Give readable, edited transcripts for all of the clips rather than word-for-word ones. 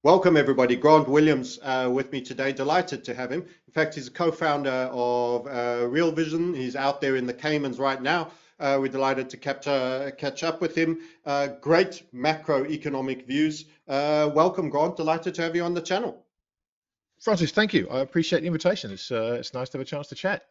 Welcome, everybody. Grant Williams with me today. Delighted to have him. In fact, he's a co-founder of Real Vision. He's out there in the Caymans right now. We're delighted to catch up with him. Great macroeconomic views. Welcome, Grant. Delighted to have you on the channel. Francis, thank you. I appreciate the invitation. It's nice to have a chance to chat.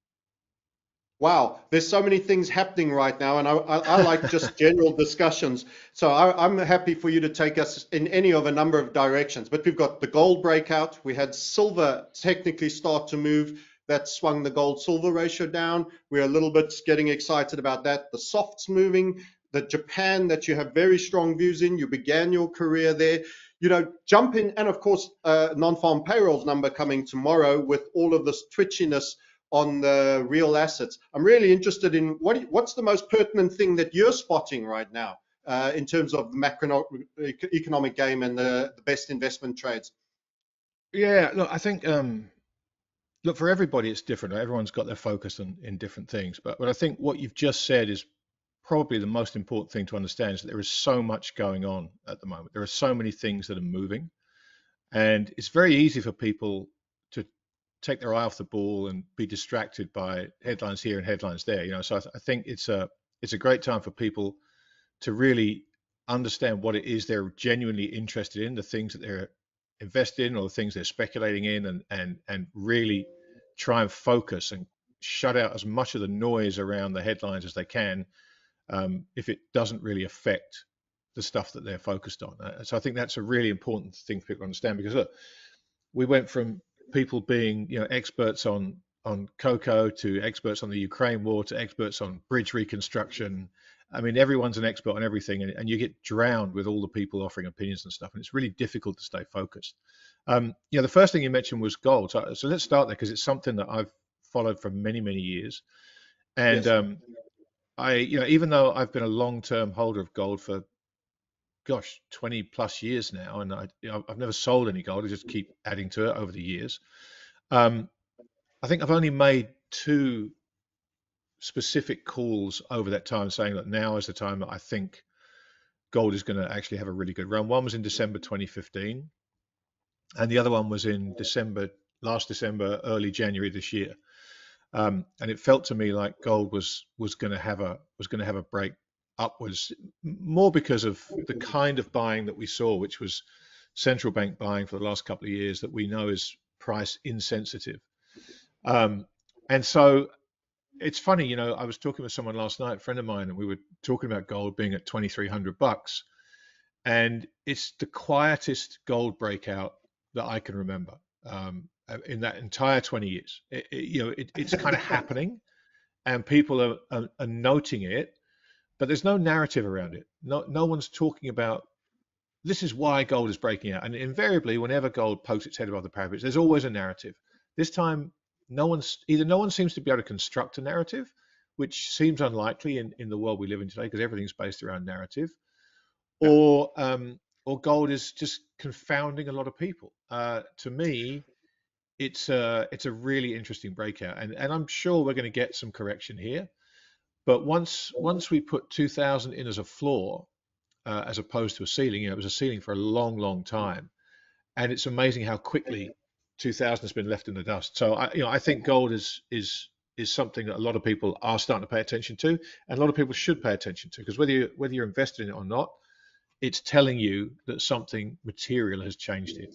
Wow, there's so many things happening right now, and I like just general discussions. So I'm happy for you to take us in any of a number of directions. But we've got the gold breakout. We had silver technically start to move. That swung the gold-silver ratio down. We're a little bit getting excited about that. The softs moving. The Japan that you have very strong views in. You began your career there. Jump in, and of course, non-farm payrolls number coming tomorrow with all of this twitchiness on the real assets. I'm really interested in what's the most pertinent thing that you're spotting right now in terms of the macroeconomic game and the best investment trades. Yeah, look, I think look, for everybody it's different. Everyone's got their focus in different things. But I think what you've just said is probably the most important thing to understand is that there is so much going on at the moment. There are so many things that are moving, and it's very easy for people to take their eye off the ball and be distracted by headlines here and headlines there. So I think it's a great time for people to really understand what it is they're genuinely interested in, the things that they're invested in or the things they're speculating in, and really try and focus and shut out as much of the noise around the headlines as they can, if it doesn't really affect the stuff that they're focused on. So I think that's a really important thing for people to understand, because look, we went from people being experts on cocoa to experts on the Ukraine war to experts on bridge reconstruction. I mean, everyone's an expert on everything, and you get drowned with all the people offering opinions and stuff, and it's really difficult to stay focused. The first thing you mentioned was gold. So let's start there, because it's something that I've followed for many, many years. And Yes. even though I've been a long-term holder of gold for, gosh, 20 plus years now, and I've never sold any gold. I just keep adding to it over the years. Um, I think I've only made two specific calls over that time saying that now is the time that I think gold is going to actually have a really good run. One was in December 2015, and the other one was in last December, early January this year. And it felt to me like gold was going to have a break upwards, more because of the kind of buying that we saw, which was central bank buying for the last couple of years that we know is price insensitive. And so it's funny, I was talking with someone last night, a friend of mine, and we were talking about gold being at $2,300, and it's the quietest gold breakout that I can remember, in that entire 20 years. It's kind of happening, and people are noting it, but there's no narrative around it. No one's talking about this is why gold is breaking out. And invariably, whenever gold pokes its head above the parapet, there's always a narrative. This time, no one seems to be able to construct a narrative, which seems unlikely in the world we live in today, because everything's based around narrative, Yeah. or gold is just confounding a lot of people. To me, it's a really interesting breakout, and I'm sure we're going to get some correction here. But once we put 2000 in as a floor, as opposed to a ceiling, it was a ceiling for a long, long time, and it's amazing how quickly 2000 has been left in the dust. So I think gold is something that a lot of people are starting to pay attention to, and a lot of people should pay attention to, because whether you're invested in it or not, it's telling you that something material has changed here.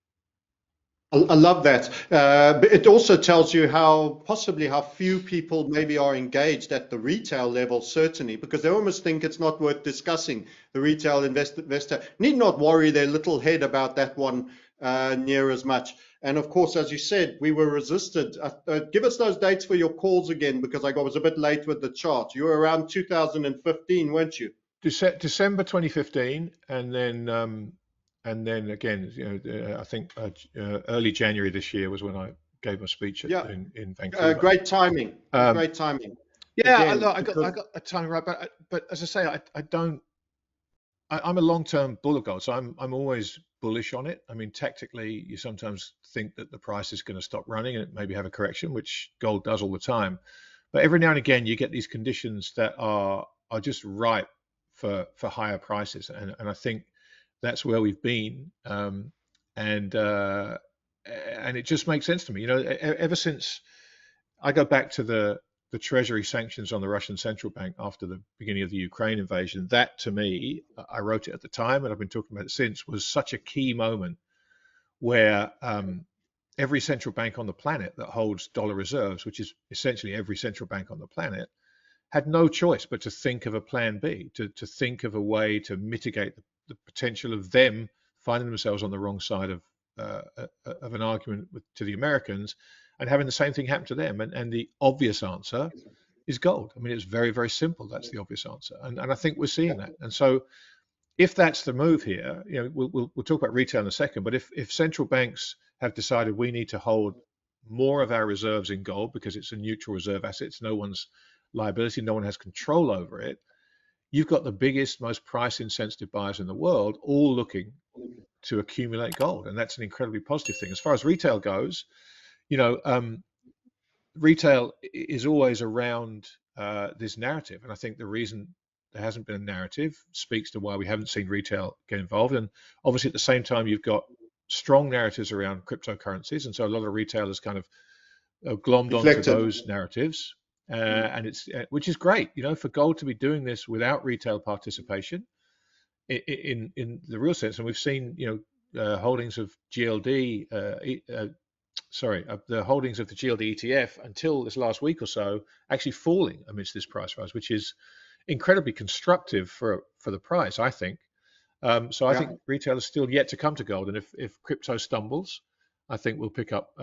I love that. But it also tells you possibly how few people maybe are engaged at the retail level, certainly, because they almost think it's not worth discussing. The retail investor need not worry their little head about that one near as much. And of course, as you said, we were resisted. Give us those dates for your calls again, because I was a bit late with the chart. You were around 2015, weren't you? December 2015, and then again, I think early January this year was when I gave my speech Yeah. in Vancouver. Great timing. Um, Great timing. yeah, Again, I because got a timing right, but as I say, I don't. I'm a long-term bull of gold, so I'm always bullish on it. I mean, tactically, you sometimes think that the price is going to stop running and maybe have a correction, which gold does all the time. But every now and again, you get these conditions that are just ripe for higher prices, and I think that's where we've been, and it just makes sense to me. Ever since I go back to the Treasury sanctions on the Russian central bank after the beginning of the Ukraine invasion, that to me, I wrote it at the time, and I've been talking about it since, was such a key moment where every central bank on the planet that holds dollar reserves, which is essentially every central bank on the planet, had no choice but to think of a plan B, to think of a way to mitigate the potential of them finding themselves on the wrong side of an argument to the Americans and having the same thing happen to them. And the obvious answer is gold. I mean, it's very, very simple. That's the obvious answer. And I think we're seeing that. And so if that's the move here, we'll talk about retail in a second, but if central banks have decided we need to hold more of our reserves in gold because it's a neutral reserve asset, it's no one's liability, no one has control over it, you've got the biggest, most price insensitive buyers in the world all looking to accumulate gold. And that's an incredibly positive thing. As far as retail goes, retail is always around this narrative. And I think the reason there hasn't been a narrative speaks to why we haven't seen retail get involved. And obviously at the same time, you've got strong narratives around cryptocurrencies. And so a lot of retailers kind of glommed onto those narratives. And it's which is great, for gold to be doing this without retail participation in the real sense. And we've seen, holdings of GLD, the holdings of the GLD ETF until this last week or so actually falling amidst this price rise, which is incredibly constructive for the price, I think. So I think retail is still yet to come to gold, and if crypto stumbles, I think we'll pick up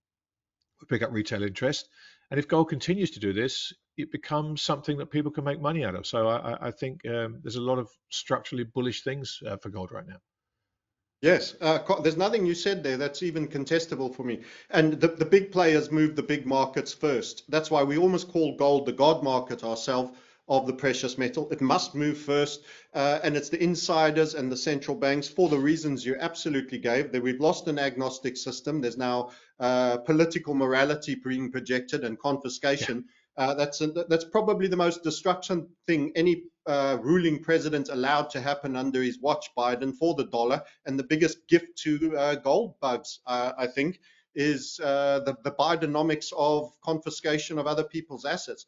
retail interest. And if gold continues to do this, it becomes something that people can make money out of. So I think there's a lot of structurally bullish things for gold right now. Yes, there's nothing you said there that's even contestable for me. And the big players move the big markets first. That's why we almost call gold the God market ourselves of the precious metal. It must move first. And it's the insiders and the central banks for the reasons you absolutely gave. That we've lost an agnostic system. There's now political morality being projected and confiscation. That's probably the most destruction thing any ruling president allowed to happen under his watch, Biden, for the dollar. And the biggest gift to gold bugs, I think, is the Bidenomics of confiscation of other people's assets.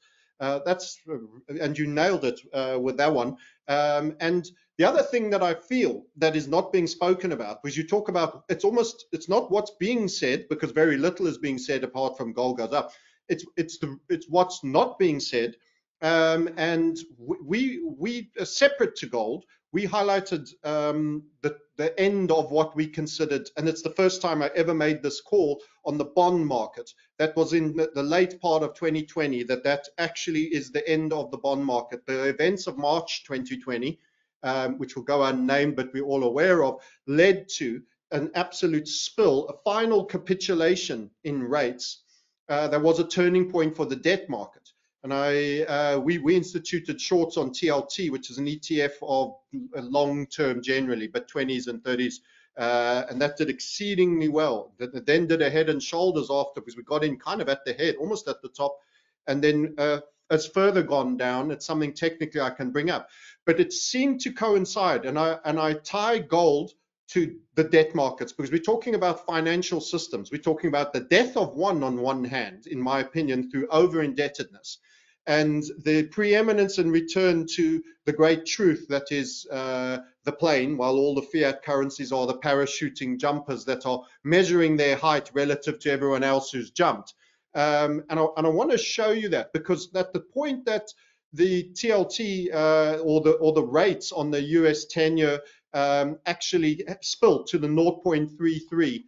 And you nailed it with that one. And the other thing that I feel that is not being spoken about, because you talk about, it's not what's being said, because very little is being said apart from gold goes up. It's what's not being said. And we separate to gold, we highlighted the end of what we considered, and it's the first time I ever made this call on the bond market. That was in the late part of 2020, that actually is the end of the bond market. The events of March 2020, which will go unnamed, but we're all aware of, led to an absolute spill, a final capitulation in rates. There was a turning point for the debt market. And we instituted shorts on TLT, which is an ETF of long-term generally, but 20s and 30s. And that did exceedingly well. That then did a head and shoulders after, because we got in kind of at the head, almost at the top. And then it's further gone down. It's something technically I can bring up. But it seemed to coincide. And I tie gold to the debt markets, because we're talking about financial systems. We're talking about the death of one on one hand, in my opinion, through over-indebtedness, and the preeminence and return to the great truth that is the plane, while all the fiat currencies are the parachuting jumpers that are measuring their height relative to everyone else who's jumped. And I want to show you that, because at the point that the TLT or the rates on the US 10-year actually spilled to the 0.33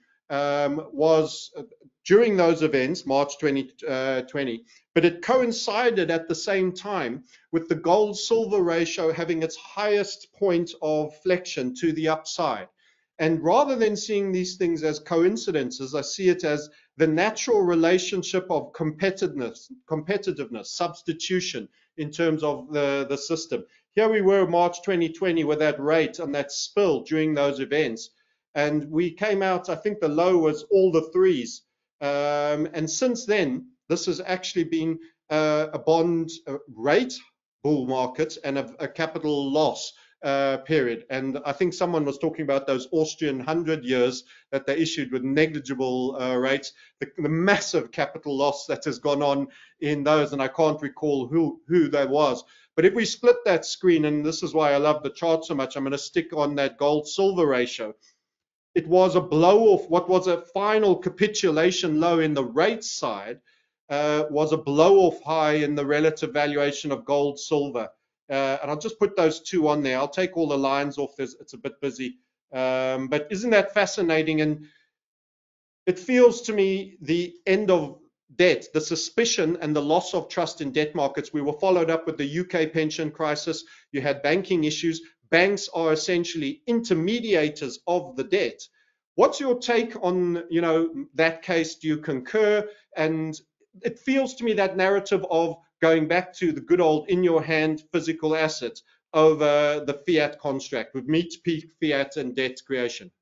was during those events, March 2020, but it coincided at the same time with the gold-silver ratio having its highest point of flexion to the upside. And rather than seeing these things as coincidences, I see it as the natural relationship of competitiveness, substitution in terms of the system. Here we were March 2020 with that rate and that spill during those events. And we came out, I think the low was all the threes. And since then, this has actually been a bond rate bull market and a capital loss period. And I think someone was talking about those Austrian 100 years that they issued with negligible rates, the massive capital loss that has gone on in those, and I can't recall who that was. But if we split that screen, and this is why I love the chart so much, I'm going to stick on that gold-silver ratio. It was a blow off. What was a final capitulation low in the rate side was a blow off high in the relative valuation of gold, silver. And I'll just put those two on there. I'll take all the lines off. It's a bit busy. But isn't that fascinating? And it feels to me the end of debt, the suspicion and the loss of trust in debt markets. We were followed up with the UK pension crisis. You had banking issues. Banks are essentially intermediators of the debt. What's your take on, that case? Do you concur? And it feels to me that narrative of going back to the good old in your hand physical assets over the fiat construct would meet peak fiat and debt creation.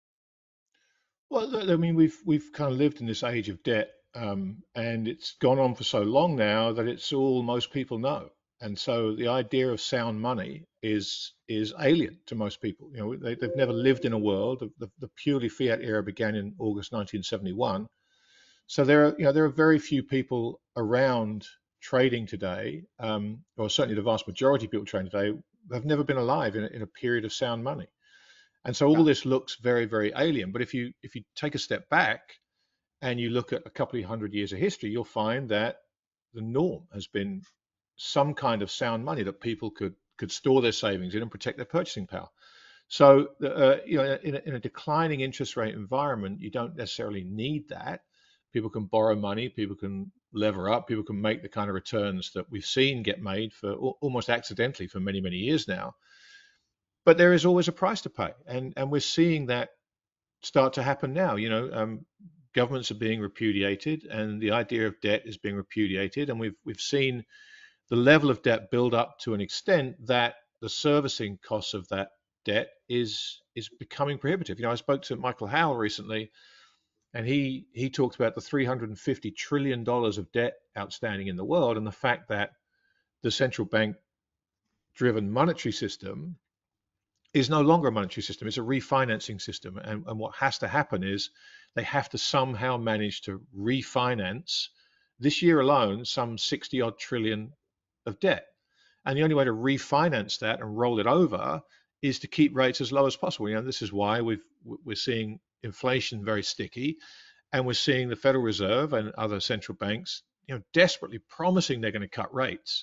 Well, I mean, we've kind of lived in this age of debt, and it's gone on for so long now that it's all most people know. And so the idea of sound money is alien to most people. They've never lived in a world. The purely fiat era began in August 1971. So there are very few people around trading today, or certainly the vast majority of people trading today have never been alive in a period of sound money. And so all this looks very, very alien. But if you take a step back and you look at a couple of hundred years of history, you'll find that the norm has been some kind of sound money that people could store their savings in and protect their purchasing power. So, in a declining interest rate environment, you don't necessarily need that. People can borrow money, people can lever up, people can make the kind of returns that we've seen get made for almost accidentally for many, many years now. But there is always a price to pay, and we're seeing that start to happen now. Governments are being repudiated, and the idea of debt is being repudiated, and we've seen the level of debt build up to an extent that the servicing costs of that debt is becoming prohibitive. I spoke to Michael Howell recently, and he talked about the $350 trillion of debt outstanding in the world, and the fact that the central bank driven monetary system is no longer a monetary system, it's a refinancing system. And what has to happen is they have to somehow manage to refinance this year alone some 60 odd trillion of debt. And the only way to refinance that and roll it over is to keep rates as low as possible. This is why we're seeing inflation very sticky, and we're seeing the Federal Reserve and other central banks, desperately promising they're going to cut rates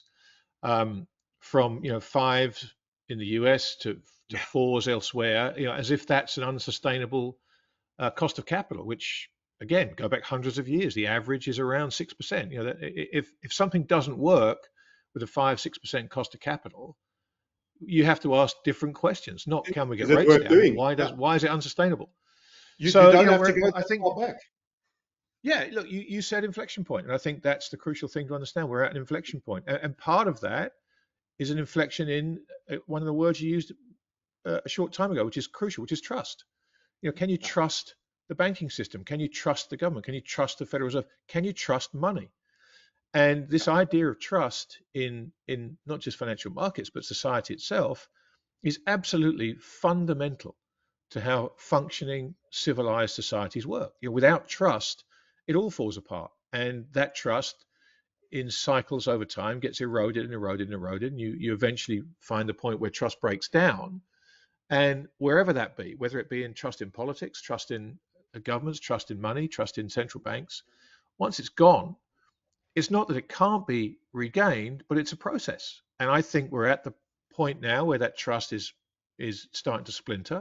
from 5 in the US to 4s elsewhere, as if that's an unsustainable cost of capital, which again, go back hundreds of years, the average is around 6%. If something doesn't work with a 5-6% cost of capital, you have to ask different questions. Not can we get rates down? Why is it unsustainable? You don't have to go back. Yeah, look, you said inflection point, and I think that's the crucial thing to understand. We're at an inflection point, and part of that is an inflection in one of the words you used a short time ago, which is crucial, which is trust. Can you trust the banking system? Can you trust the government? Can you trust the Federal Reserve? Can you trust money? And this idea of trust in not just financial markets, but society itself is absolutely fundamental to how functioning civilized societies work. Without trust, it all falls apart. And that trust in cycles over time gets eroded and eroded and eroded. And you eventually find the point where trust breaks down. And wherever that be, whether it be in trust in politics, trust in governments, trust in money, trust in central banks, once it's gone, it's not that it can't be regained, but it's a process. And I think we're at the point now where that trust is starting to splinter.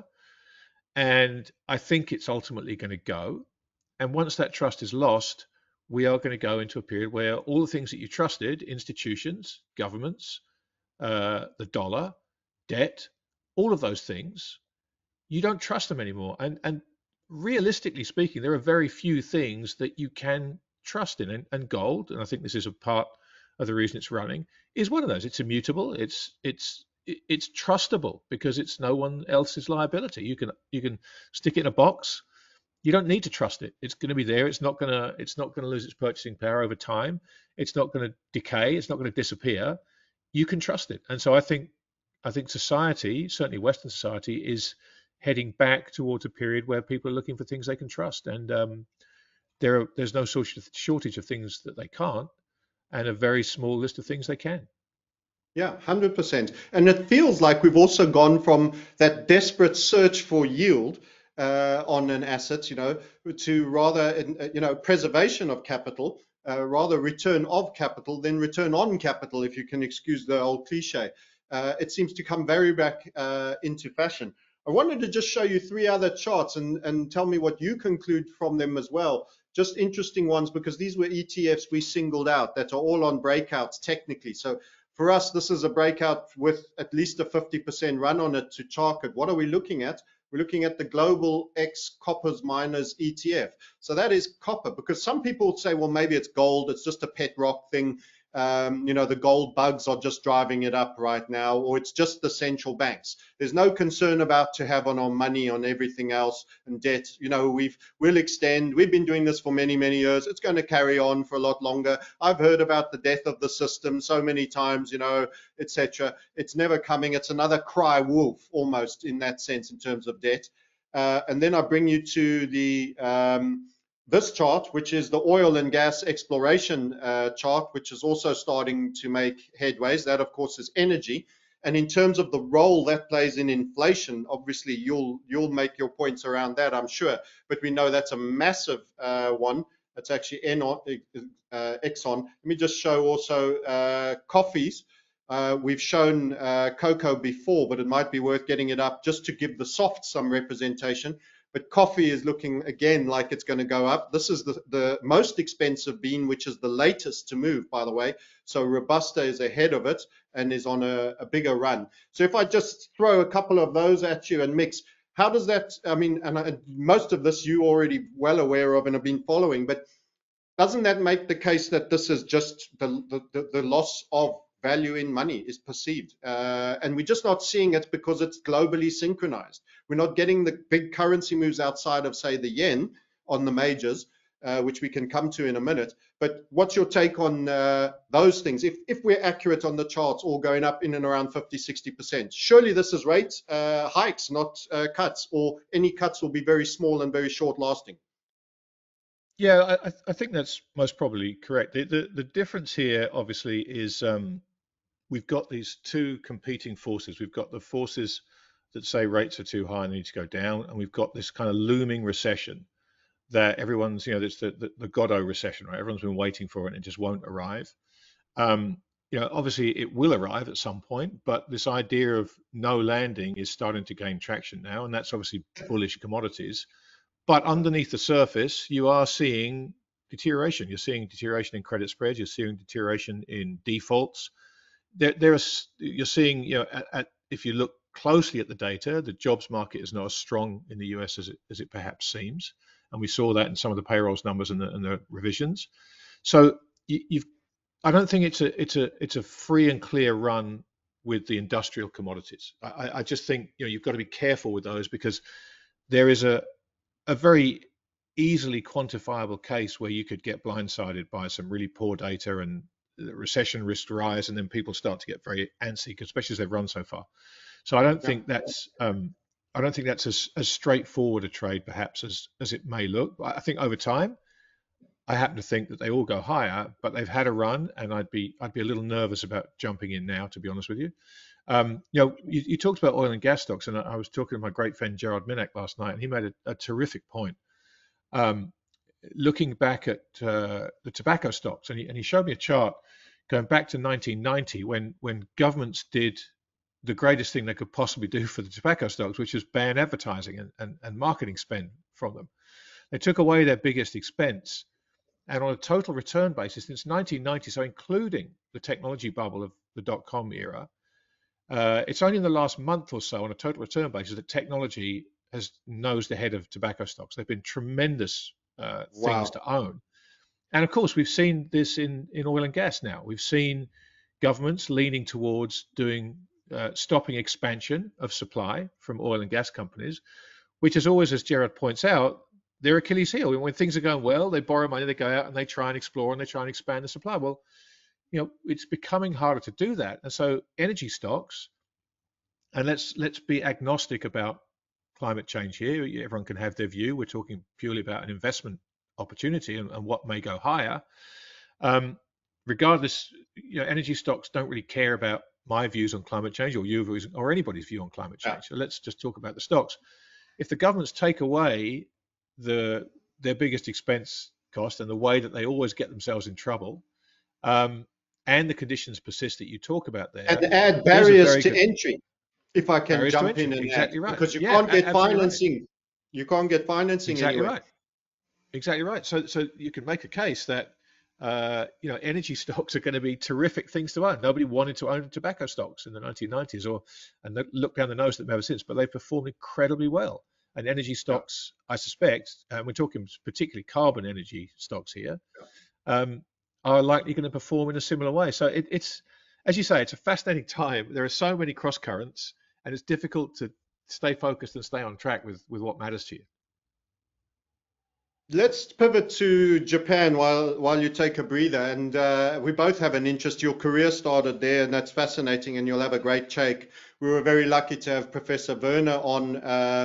And I think it's ultimately going to go. And once that trust is lost, we are going to go into a period where all the things that you trusted, institutions, governments, the dollar, debt, all of those things, you don't trust them anymore. And realistically speaking, there are very few things that you can trust in. And gold, and I think this is a part of the reason it's running, is one of those. It's immutable. It's trustable because it's no one else's liability. You can stick it in a box. You don't need to trust it. It's going to be there. It's not going to lose its purchasing power over time. It's not going to decay. It's not going to disappear. You can trust it. And so I think I think society, certainly Western society, is heading back towards a period where people are looking for things they can trust, and there's no shortage of things that they can't, and a very small list of things they can. Yeah, 100%. And it feels like we've also gone from that desperate search for yield on an asset, to rather, preservation of capital, rather return of capital than return on capital, if you can excuse the old cliche. It seems to come very back into fashion. I wanted to just show you three other charts and tell me what you conclude from them as well. Just interesting ones, because these were ETFs we singled out that are all on breakouts technically. So for us, this is a breakout with at least a 50% run on it to target. What are we looking at? We're looking at the Global X Coppers Miners ETF. So that is copper, because some people say, well, maybe it's gold. It's just a pet rock thing. The gold bugs are just driving it up right now, or it's just the central banks. There's no concern about to have on our money on everything else and debt. We'll extend. We've been doing this for many, many years. It's going to carry on for a lot longer. I've heard about the death of the system so many times, etc. It's never coming. It's another cry wolf almost in that sense in terms of debt. And then I bring you to the this chart, which is the oil and gas exploration chart, which is also starting to make headways. That, of course, is energy. And in terms of the role that plays in inflation, obviously you'll make your points around that, I'm sure. But we know that's a massive one. That's actually Exxon. Let me just show also coffees. We've shown cocoa before, but it might be worth getting it up just to give the soft some representation. But coffee is looking again like it's going to go up. This is the most expensive bean, which is the latest to move, by the way. So Robusta is ahead of it and is on a bigger run. So if I just throw a couple of those at you and mix, how does that, most of this you already well aware of and have been following, but doesn't that make the case that this is just the loss of value in money is perceived? And we're just not seeing it because it's globally synchronized. We're not getting the big currency moves outside of, say, the yen on the majors, which we can come to in a minute. But what's your take on those things? If we're accurate on the charts, all going up in and around 50, 60%, surely this is rate hikes, not cuts, or any cuts will be very small and very short lasting. Yeah, I think that's most probably correct. The difference here, obviously, is we've got these two competing forces. We've got the forces that say rates are too high and need to go down, and we've got this kind of looming recession that everyone's, it's the Godot recession, right? Everyone's been waiting for it and it just won't arrive. Obviously it will arrive at some point, but this idea of no landing is starting to gain traction now, and that's obviously bullish commodities. But underneath the surface, you are seeing deterioration. You're seeing deterioration in credit spreads. You're seeing deterioration in defaults. You're seeing, if you look closely at the data, the jobs market is not as strong in the US as it perhaps seems, and we saw that in some of the payrolls numbers and the revisions. So I don't think it's a free and clear run with the industrial commodities. I just think you've got to be careful with those, because there is a very easily quantifiable case where you could get blindsided by some really poor data and the recession risks rise, and then people start to get very antsy, especially as they've run so far. So I don't think that's as straightforward a trade perhaps as it may look. I think over time, I happen to think that they all go higher, but they've had a run, and I'd be a little nervous about jumping in now, to be honest with you. You talked about oil and gas stocks, and I was talking to my great friend Gerard Minak last night, and he made a terrific point. Looking back at the tobacco stocks, and he showed me a chart going back to 1990 when governments did the greatest thing they could possibly do for the tobacco stocks, which is ban advertising and marketing spend from them. They took away their biggest expense, and on a total return basis since 1990, so including the technology bubble of the dot-com era, it's only in the last month or so on a total return basis that technology has nosed ahead of tobacco stocks. They've been tremendous things to own. And of course, we've seen this in oil and gas now. We've seen governments leaning towards stopping expansion of supply from oil and gas companies, which is always, as Gerard points out, their Achilles heel. When things are going well, they borrow money, they go out and they try and explore and they try and expand the supply. Well, it's becoming harder to do that. And so energy stocks And let's be agnostic about climate change here. Everyone can have their view. We're talking purely about an investment opportunity and what may go higher. Um, Regardless, energy stocks don't really care about my views on climate change or your views or anybody's view on climate Yeah. change. So let's just talk about the stocks. If the governments take away their biggest expense cost and the way that they always get themselves in trouble, um, and the conditions persist that you talk about there, And add there's a barriers very to good entry, if I can barriers to jump entry. in and add, Exactly right. because you Yeah, can't get absolutely right. financing. You can't get financing Exactly anywhere. right. Exactly right. So you can make a case that energy stocks are going to be terrific things to own. Nobody wanted to own tobacco stocks in the 1990s, and look down the nose at them ever since. But they've performed incredibly well. And energy Yeah. stocks, I suspect, and we're talking particularly carbon energy stocks here, um, are likely going to perform in a similar way. So it's, as you say, it's a fascinating time. There are so many cross currents, and it's difficult to stay focused and stay on track with what matters to you. Let's pivot to Japan while you take a breather. And we both have an interest. Your career started there, and that's fascinating. And you'll have a great take. We were very lucky to have Professor Werner on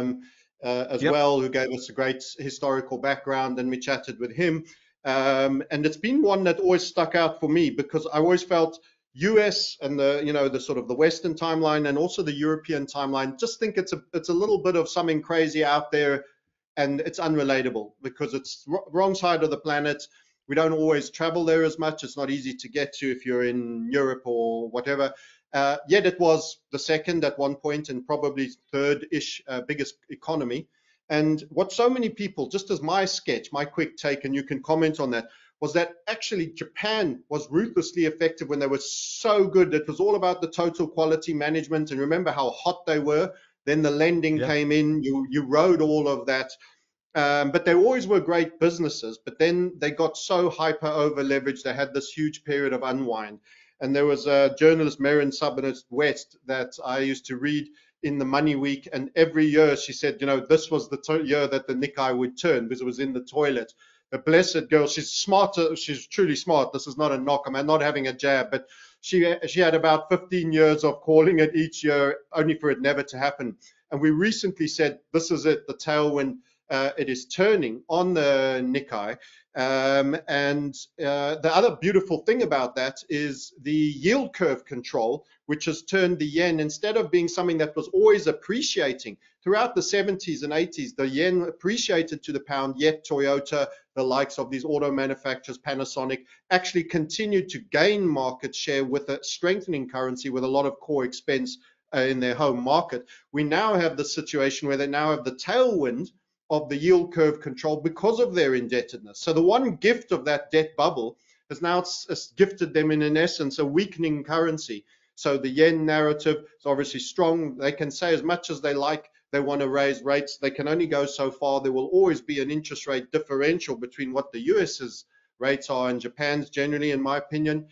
as Yep. well, who gave us a great historical background, and we chatted with him. And it's been one that always stuck out for me because I always felt US and the sort of the Western timeline and also the European timeline. Just think it's a little bit of something crazy out there, and it's unrelatable because it's wrong side of the planet. We don't always travel there as much. It's not easy to get to if you're in Europe or whatever. Yet it was the second at one point and probably third-ish biggest economy. And what so many people, just as my sketch, my quick take, and you can comment on that, was that actually Japan was ruthlessly effective when they were so good. It was all about the total quality management. And remember how hot they were. Then the lending Yeah. came in. You rode all of that. But they always were great businesses. But then they got so hyper over leveraged. They had this huge period of unwind. And there was a journalist, Marion Subinist West, that I used to read in the Money Week. And every year she said, this was the year that the Nikkei would turn because it was in the toilet. The blessed girl, she's smarter. She's truly smart. This is not a knock. I'm not having a jab, but she had about 15 years of calling it each year, only for it never to happen. And we recently said, this is it, the tailwind. It is turning on the Nikkei. And the other beautiful thing about that is the yield curve control, which has turned the yen, instead of being something that was always appreciating throughout the 70s and 80s, the yen appreciated to the pound, yet Toyota, the likes of these auto manufacturers, Panasonic, actually continued to gain market share with a strengthening currency with a lot of core expense in their home market. We now have the situation where they now have the tailwind of the yield curve control because of their indebtedness. So the one gift of that debt bubble has now gifted them in essence a weakening currency. So the yen narrative is obviously strong. They can say as much as they like they want to raise rates. They can only go so far. There will always be an interest rate differential between what the US's rates are and Japan's generally, in my opinion.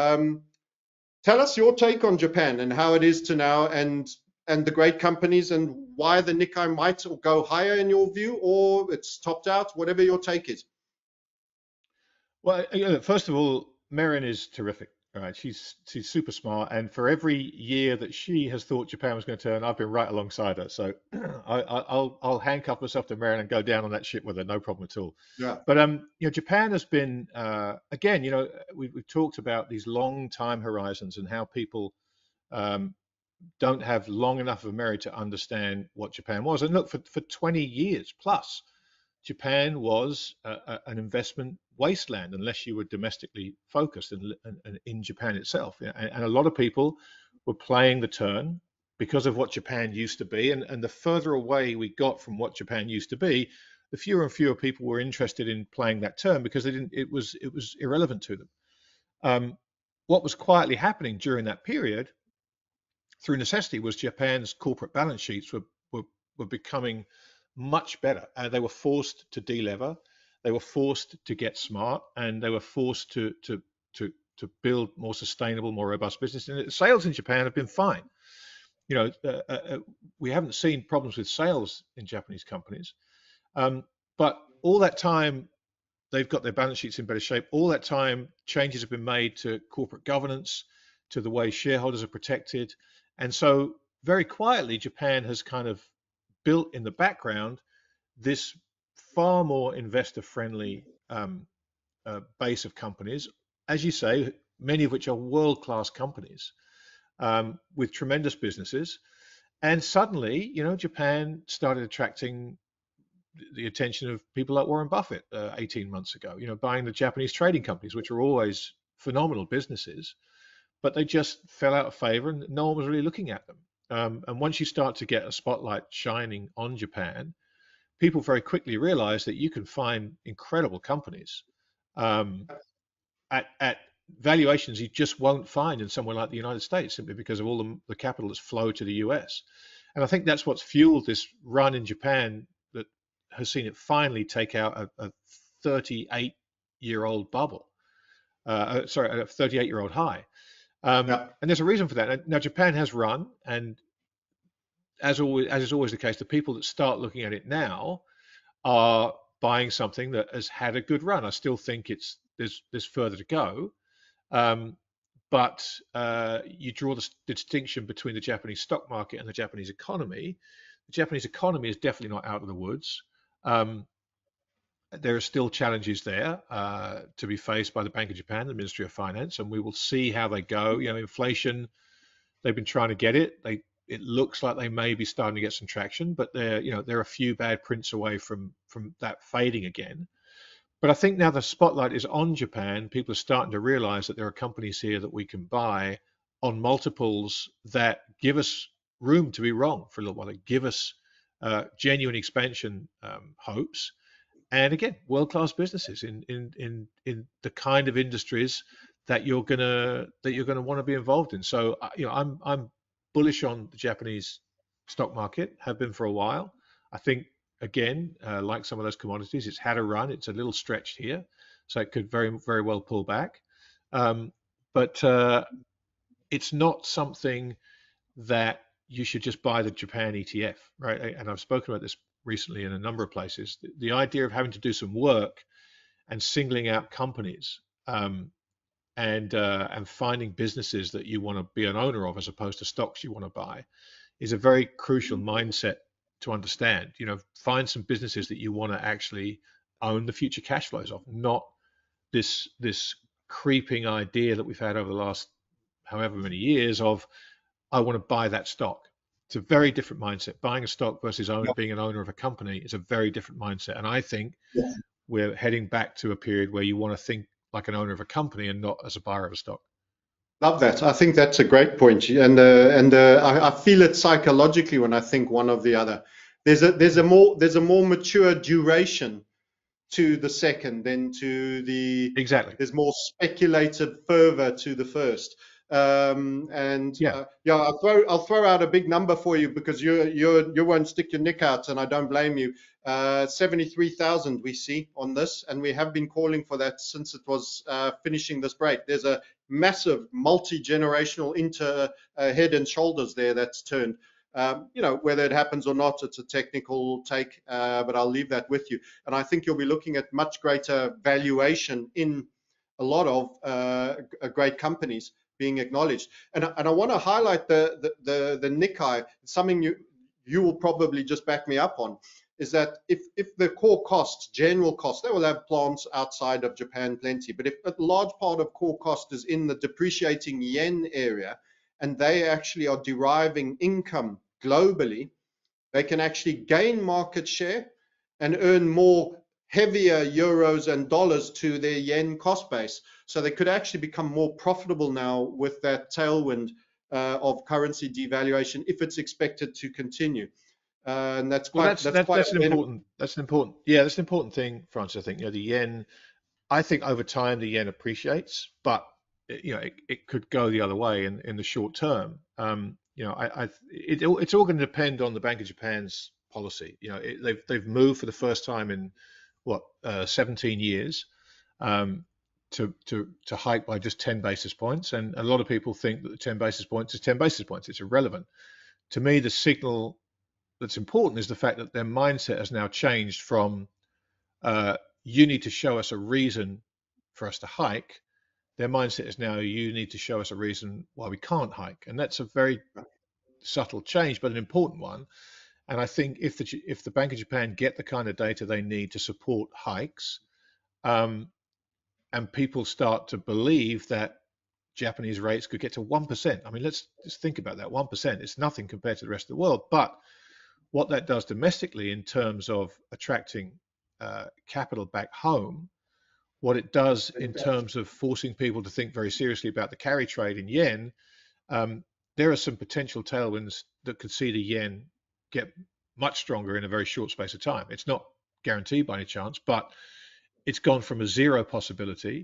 Tell us your take on Japan and how it is to now, and the great companies, and why the Nikkei might go higher in your view, or it's topped out, whatever your take is. Well, first of all, Marion is terrific. All right, she's super smart, and for every year that she has thought Japan was going to turn, I've been right alongside her. So I'll handcuff myself to Marion and go down on that ship with her, no problem at all. Yeah. But Japan has been again, we've talked about these long time horizons and how people don't have long enough of a memory to understand what Japan was. And look, for 20 years plus, Japan was an investment wasteland unless you were domestically focused and in Japan itself. And a lot of people were playing the turn because of what Japan used to be. And the further away we got from what Japan used to be, the fewer and fewer people were interested in playing that turn because it was irrelevant to them. What was quietly happening during that period through necessity was Japan's corporate balance sheets were becoming much better. They were forced to delever, they were forced to get smart, and they were forced to build more sustainable, more robust business. And sales in Japan have been fine. We haven't seen problems with sales in Japanese companies, but all that time they've got their balance sheets in better shape. All that time, changes have been made to corporate governance, to the way shareholders are protected, and so very quietly, Japan has kind of built in the background this far more investor-friendly base of companies, as you say, many of which are world-class companies with tremendous businesses. And suddenly, Japan started attracting the attention of people like Warren Buffett 18 months ago, buying the Japanese trading companies, which are always phenomenal businesses, but they just fell out of favor and no one was really looking at them. And once you start to get a spotlight shining on Japan, people very quickly realize that you can find incredible companies um, at valuations you just won't find in somewhere like the United States simply because of all the capital that's flowed to the US. And I think that's what's fueled this run in Japan that has seen it finally take out a 38-year-old bubble. Sorry, a 38-year-old high. Yeah. And there's a reason for that. Now, Japan has run, and as always, as is always the case, the people that start looking at it now are buying something that has had a good run. I still think there's further to go, um, but you draw the distinction between the Japanese stock market and the Japanese economy. The Japanese economy is definitely not out of the woods. Um, there are still challenges there to be faced by the Bank of Japan, the Ministry of Finance, and we will see how they go. Inflation, they've been trying to get it. It looks like they may be starting to get some traction, but they're a few bad prints away from that fading again. But I think now the spotlight is on Japan. People are starting to realize that there are companies here that we can buy on multiples that give us room to be wrong for a little while. They give us genuine expansion hopes, and again, world-class businesses in the kind of industries that you're gonna want to be involved in. So I'm bullish on the Japanese stock market. Have been for a while. I think again, like some of those commodities, it's had a run. It's a little stretched here, so it could very very well pull back. But it's not something that you should just buy the Japan ETF, right? And I've spoken about this recently in a number of places. The idea of having to do some work and singling out companies and finding businesses that you want to be an owner of as opposed to stocks you want to buy is a very crucial mindset to understand. Find some businesses that you want to actually own the future cash flows of, not this creeping idea that we've had over the last however many years of I want to buy that stock. It's a very different mindset. Buying a stock versus being an owner of a company is a very different mindset. And I think Yeah. we're heading back to a period where you want to think like an owner of a company and not as a buyer of a stock. Love that. I think that's a great point, and I feel it psychologically when I think one of the other. There's a more mature duration to the second than to the. Exactly. There's more speculative fervor to the first. And Yeah. yeah, I'll throw out a big number for you because you won't stick your neck out, and I don't blame you. 73,000 we see on this, and we have been calling for that since it was finishing this break. There's a massive multi-generational head and shoulders there that's turned. Whether it happens or not, it's a technical take, but I'll leave that with you. And I think you'll be looking at much greater valuation in a lot of great companies being acknowledged. And I want to highlight the Nikkei. Something you will probably just back me up on is that if the core costs, general costs, they will have plants outside of Japan plenty, but if a large part of core cost is in the depreciating yen area, and they actually are deriving income globally, they can actually gain market share and earn more heavier euros and dollars to their yen cost base. So they could actually become more profitable now with that tailwind of currency devaluation if it's expected to continue. And that's Well, quite that's an a important thing, Francis. I think the yen. I think over time the yen appreciates, but it could go the other way in the short term. It's all going to depend on the Bank of Japan's policy. They've moved for the first time in 17 years um, to hike by just 10 basis points, and a lot of people think that the 10 basis points is 10 basis points. It's irrelevant. To me, the signal that's important is the fact that their mindset has now changed from you need to show us a reason for us to hike. Their mindset is now you need to show us a reason why we can't hike, and that's a very subtle change, but an important one. And I think if the Bank of Japan get the kind of data they need to support hikes, um, and people start to believe that Japanese rates could get to 1%. I mean, let's just think about that. 1%. It's nothing compared to the rest of the world. But what that does domestically in terms of attracting capital back home, what it does in terms of forcing people to think very seriously about the carry trade in yen, um, there are some potential tailwinds that could see the yen get much stronger in a very short space of time. It's not guaranteed by any chance, but it's gone from a zero possibility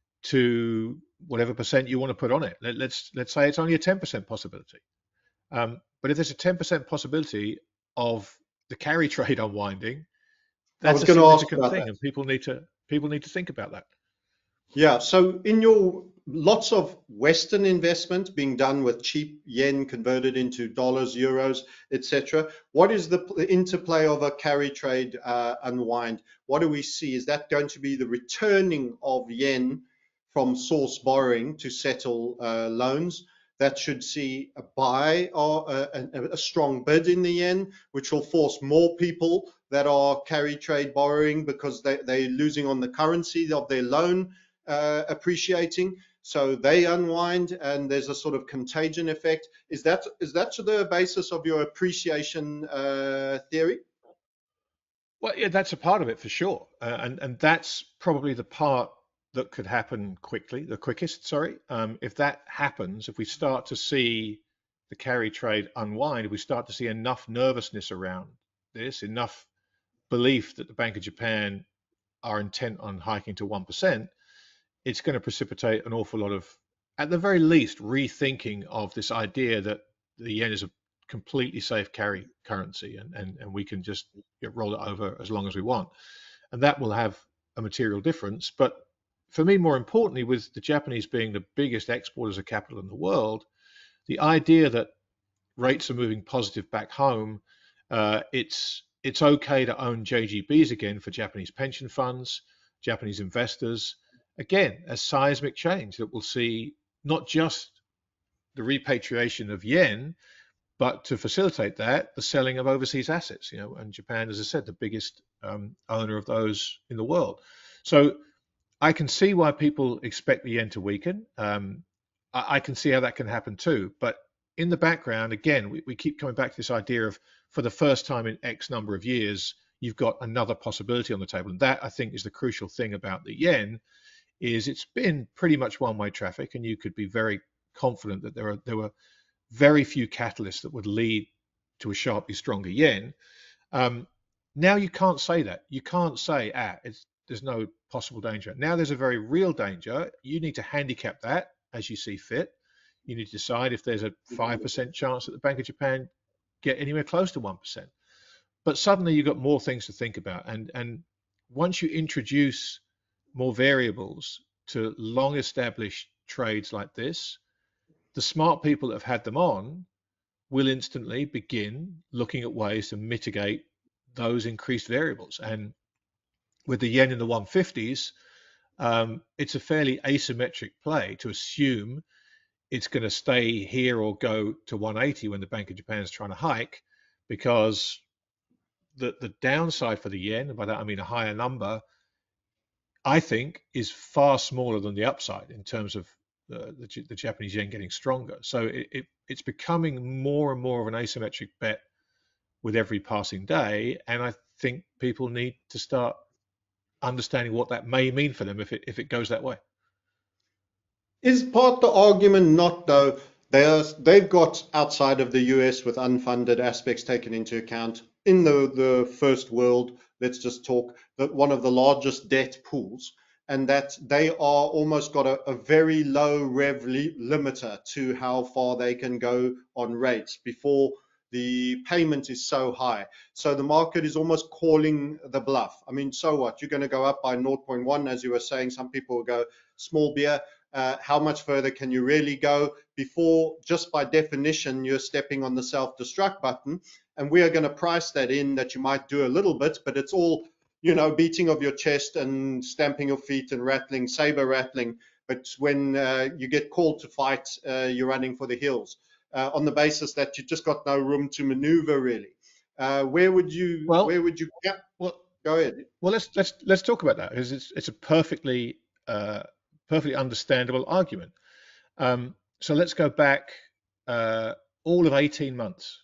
to whatever percent you want to put on it. Let's say it's only a 10% possibility. But if there's a 10% possibility of the carry trade unwinding, I that's was a going to ask significant about thing, that. and people need to think about that. Yeah, so in your lots of Western investment being done with cheap yen converted into dollars, euros, etc. What is the interplay of a carry trade unwind? What do we see? Is that going to be the returning of yen from source borrowing to settle loans? That should see a buy or a strong bid in the yen, which will force more people that are carry trade borrowing because they're losing on the currency of their loan appreciating, so they unwind, and there's a sort of contagion effect. Is that the basis of your appreciation theory? Well, yeah, that's a part of it for sure, and that's probably the part that could happen quickly, the quickest. Sorry, if that happens, if we start to see the carry trade unwind, if we start to see enough nervousness around this, enough belief that the Bank of Japan are intent on hiking to 1%, it's going to precipitate an awful lot of, at the very least, rethinking of this idea that the yen is a completely safe carry currency, and we can just roll it over as long as we want. And that will have a material difference. But for me, more importantly, with the Japanese being the biggest exporters of capital in the world, the idea that rates are moving positive back home, it's okay to own JGBs again for Japanese pension funds, Japanese investors. Again, a seismic change that will see not just the repatriation of yen, but to facilitate that, the selling of overseas assets. And Japan, as I said, the biggest owner of those in the world. So I can see why people expect the yen to weaken. I can see how that can happen too. But in the background, again, we keep coming back to this idea of, for the first time in X number of years, you've got another possibility on the table. And that, I think, is the crucial thing about the yen, is it's been pretty much one-way traffic, and you could be very confident that there were very few catalysts that would lead to a sharply stronger yen. Now you can't say that. You can't say, there's no possible danger. Now there's a very real danger. You need to handicap that as you see fit. You need to decide if there's a 5% chance that the Bank of Japan get anywhere close to 1%. But suddenly you've got more things to think about. And once you introduce more variables to long established trades like this, the smart people that have had them on will instantly begin looking at ways to mitigate those increased variables. And with the yen in the 150s, it's a fairly asymmetric play to assume it's going to stay here or go to 180 when the Bank of Japan is trying to hike, because the downside for the yen, and by that I mean a higher number, I think is far smaller than the upside in terms of the Japanese yen getting stronger. So it's becoming more and more of an asymmetric bet with every passing day, and I think people need to start understanding what that may mean for them if it goes that way. Is part the argument not though they've got outside of the US with unfunded aspects taken into account in the first world, let's just talk, that one of the largest debt pools, and that they are almost got a very low limiter to how far they can go on rates before the payment is so high. So the market is almost calling the bluff. I mean, so what? You're going to go up by 0.1, as you were saying. Some people will go small beer. How much further can you really go before, just by definition, you're stepping on the self-destruct button? And we are going to price that in, that you might do a little bit, but it's all, beating of your chest and stamping your feet and rattling, saber rattling. But when you get called to fight, you're running for the hills. on the basis that you just got no room to maneuver really. Where would you Well, yeah, well, go ahead. well. Let's talk about that because it's a uh, perfectly understandable argument. So let's go back uh, all of 18 months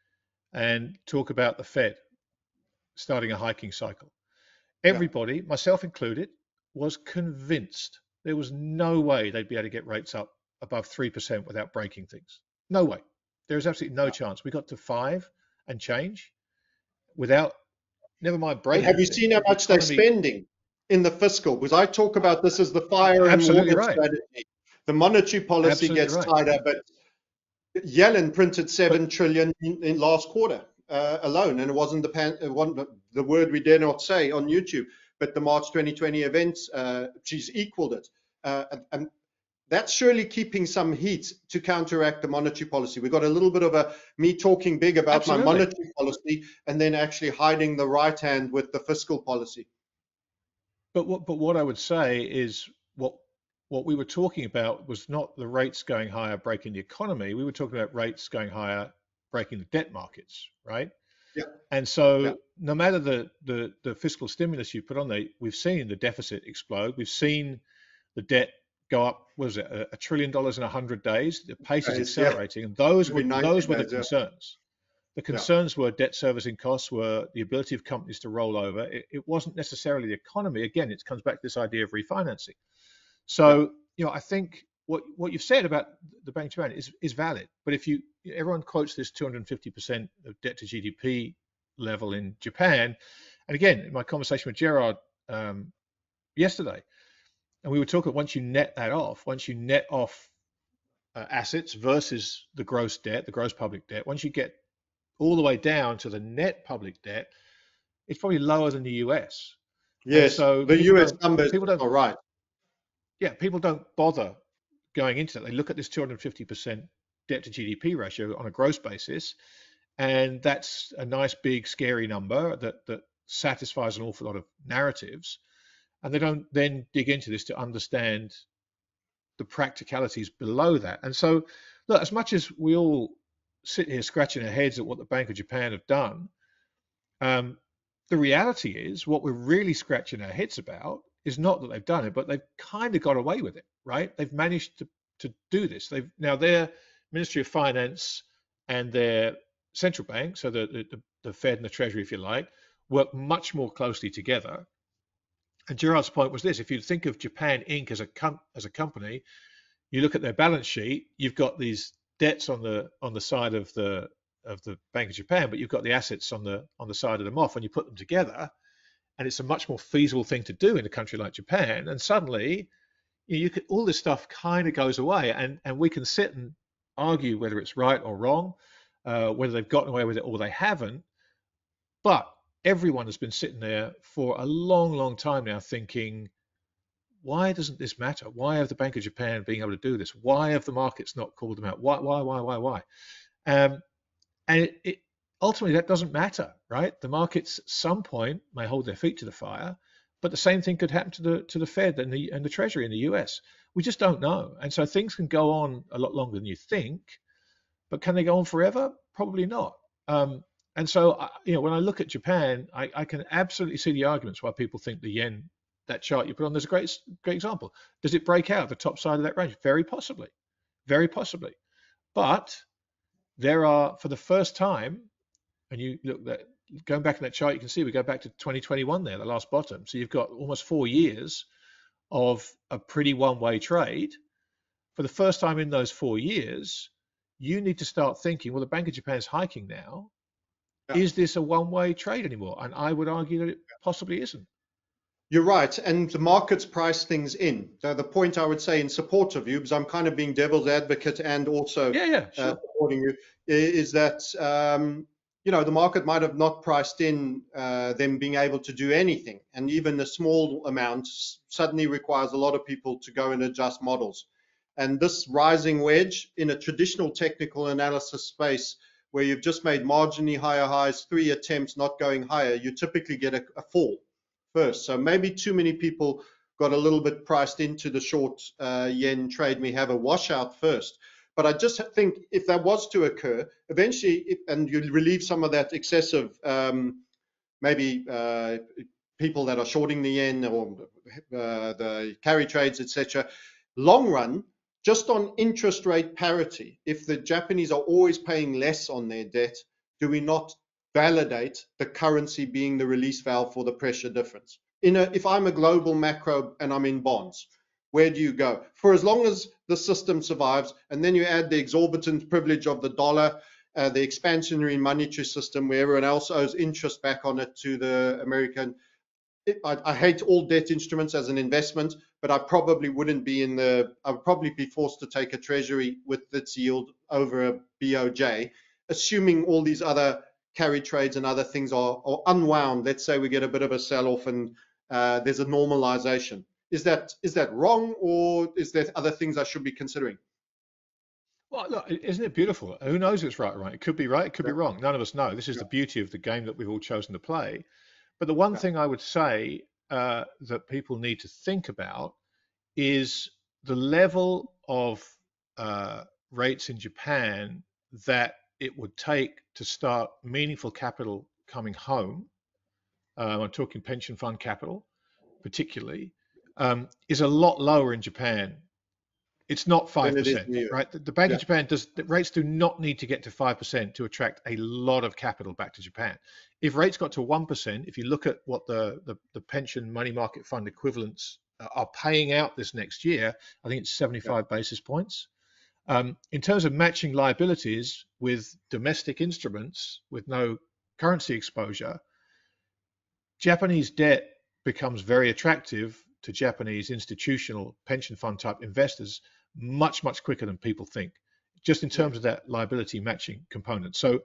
and talk about the Fed starting a hiking cycle. Yeah, Everybody, myself included, was convinced there was no way they'd be able to get rates up above 3% without breaking things. No way. There is absolutely no yeah. chance. We got to 5 and change without, never mind And have breaking you seen things. how The much they're economy, spending in the fiscal? Because I talk about this as the fire and absolutely water right. strategy. The monetary policy Absolutely gets right. tighter, but Yellen printed 7 trillion in last quarter alone, and it wasn't it wasn't the word we dare not say on YouTube, but the March 2020 events, she's equaled it, and that's surely keeping some heat to counteract the monetary policy. We got a little bit of a me talking big about my Absolutely. monetary policy, and then actually hiding the right hand with the fiscal policy. But what I would say is what we were talking about was not the rates going higher breaking the economy. We were talking about rates going higher breaking the debt markets, right? Yeah, And yeah, so no matter the fiscal stimulus you put on there, we've seen the deficit explode. We've seen the debt go up, what was it, $1 trillion in 100 days? The pace is yeah. accelerating, and those Every were 90 those were the days, yeah, concerns. The yeah, concerns were debt servicing costs, were the ability of companies to roll over. It wasn't necessarily the economy. Again, it comes back to this idea of refinancing. yeah, So, I think what you've said about the Bank of Japan is valid. But if everyone quotes this 250% of debt to GDP level in Japan, and again, in my conversation with Gerard yesterday, and we were talking once you net that off, once you net off assets versus the gross debt, the gross public debt, once you get all the way down to the net public debt, it's probably lower than the US. And yes. so The US numbers are right. people don't bother going into that. They look at this 250% debt to GDP ratio on a gross basis, and that's a nice big scary number that satisfies an awful lot of narratives. And they don't then dig into this to understand the practicalities below that. And so, look, as much as we all sit here scratching our heads at what the Bank of Japan have done, um, the reality is what we're really scratching our heads about is not that they've done it, but they've kind of got away with it, right? They've managed to do this. Now their Ministry of Finance and their central bank, so the Fed and the Treasury, if you like, work much more closely together. And Gerard's point was this: if you think of Japan Inc. as a company, you look at their balance sheet, you've got these debts on the side of the Bank of Japan, but you've got the assets on the side of the MOF, and you put them together, and it's a much more feasible thing to do in a country like Japan. And suddenly, you could, all this stuff kind of goes away, and we can sit and argue whether it's right or wrong, whether they've gotten away with it or they haven't. But everyone has been sitting there for a long, long time now thinking, why doesn't this matter? Why have the Bank of Japan being able to do this? Why have the markets not called them out? Why? Um, and ultimately that doesn't matter, right? The markets at some point may hold their feet to the fire, but the same thing could happen to the Fed and the Treasury in the US. We just don't know, and so things can go on a lot longer than you think. But can they go on forever? Probably not. And so, when I look at Japan, I can absolutely see the arguments why people think the yen, that chart you put on, there's a great example. Does it break out the top side of that range? Very possibly, very possibly. But there are, for the first time, and you look that going back in that chart, you can see we go back to 2021 there, the last bottom. So you've got almost 4 years of a pretty one-way trade. For the first time in those 4 years, you need to start thinking, well, the Bank of Japan is hiking now. Yeah. Is this a one-way trade anymore? And I would argue that it possibly isn't. You're right, and the markets price things in. So the point I would say in support of you, because I'm kind of being devil's advocate and also Yeah, sure. supporting you, is that the market might have not priced in them being able to do anything, and even a small amount suddenly requires a lot of people to go and adjust models. And this rising wedge in a traditional technical analysis space, where you've just made marginally higher highs, 3 attempts not going higher, you typically get a fall first. So maybe too many people got a little bit priced into the short yen trade. We have a washout first. But I just think if that was to occur, eventually, and you relieve some of that excessive, maybe people that are shorting the yen or the carry trades, etc. Long run, just on interest rate parity, if the Japanese are always paying less on their debt, do we not validate the currency being the release valve for the pressure difference? If I'm a global macro and I'm in bonds, where do you go? For as long as the system survives, and then you add the exorbitant privilege of the dollar, the expansionary monetary system where everyone else owes interest back on it to the American. I hate all debt instruments as an investment, but I probably wouldn't be I would probably be forced to take a treasury with its yield over a BOJ, assuming all these other carry trades and other things are unwound. Let's say we get a bit of a sell-off and there's a normalization. Is that wrong, or is there other things I should be considering? Well, look, isn't it beautiful? Who knows it's right or wrong? It could be right, it could be Yeah, wrong. None of us know. This is yeah, the beauty of the game that we've all chosen to play. But the one yeah, thing I would say that people need to think about is the level of rates in Japan that it would take to start meaningful capital coming home. I'm talking pension fund capital, particularly, is a lot lower in Japan. It's not then it is 5%, new. right? The Bank of Yeah, Japan the rates do not need to get to 5% to attract a lot of capital back to Japan. If rates got to 1%, if you look at what the pension money market fund equivalents are paying out this next year, I think it's yeah, 75 basis points. In terms of matching liabilities with domestic instruments with no currency exposure, Japanese debt becomes very attractive to Japanese institutional pension fund type investors much, much quicker than people think, just in yeah. terms of that liability matching component. So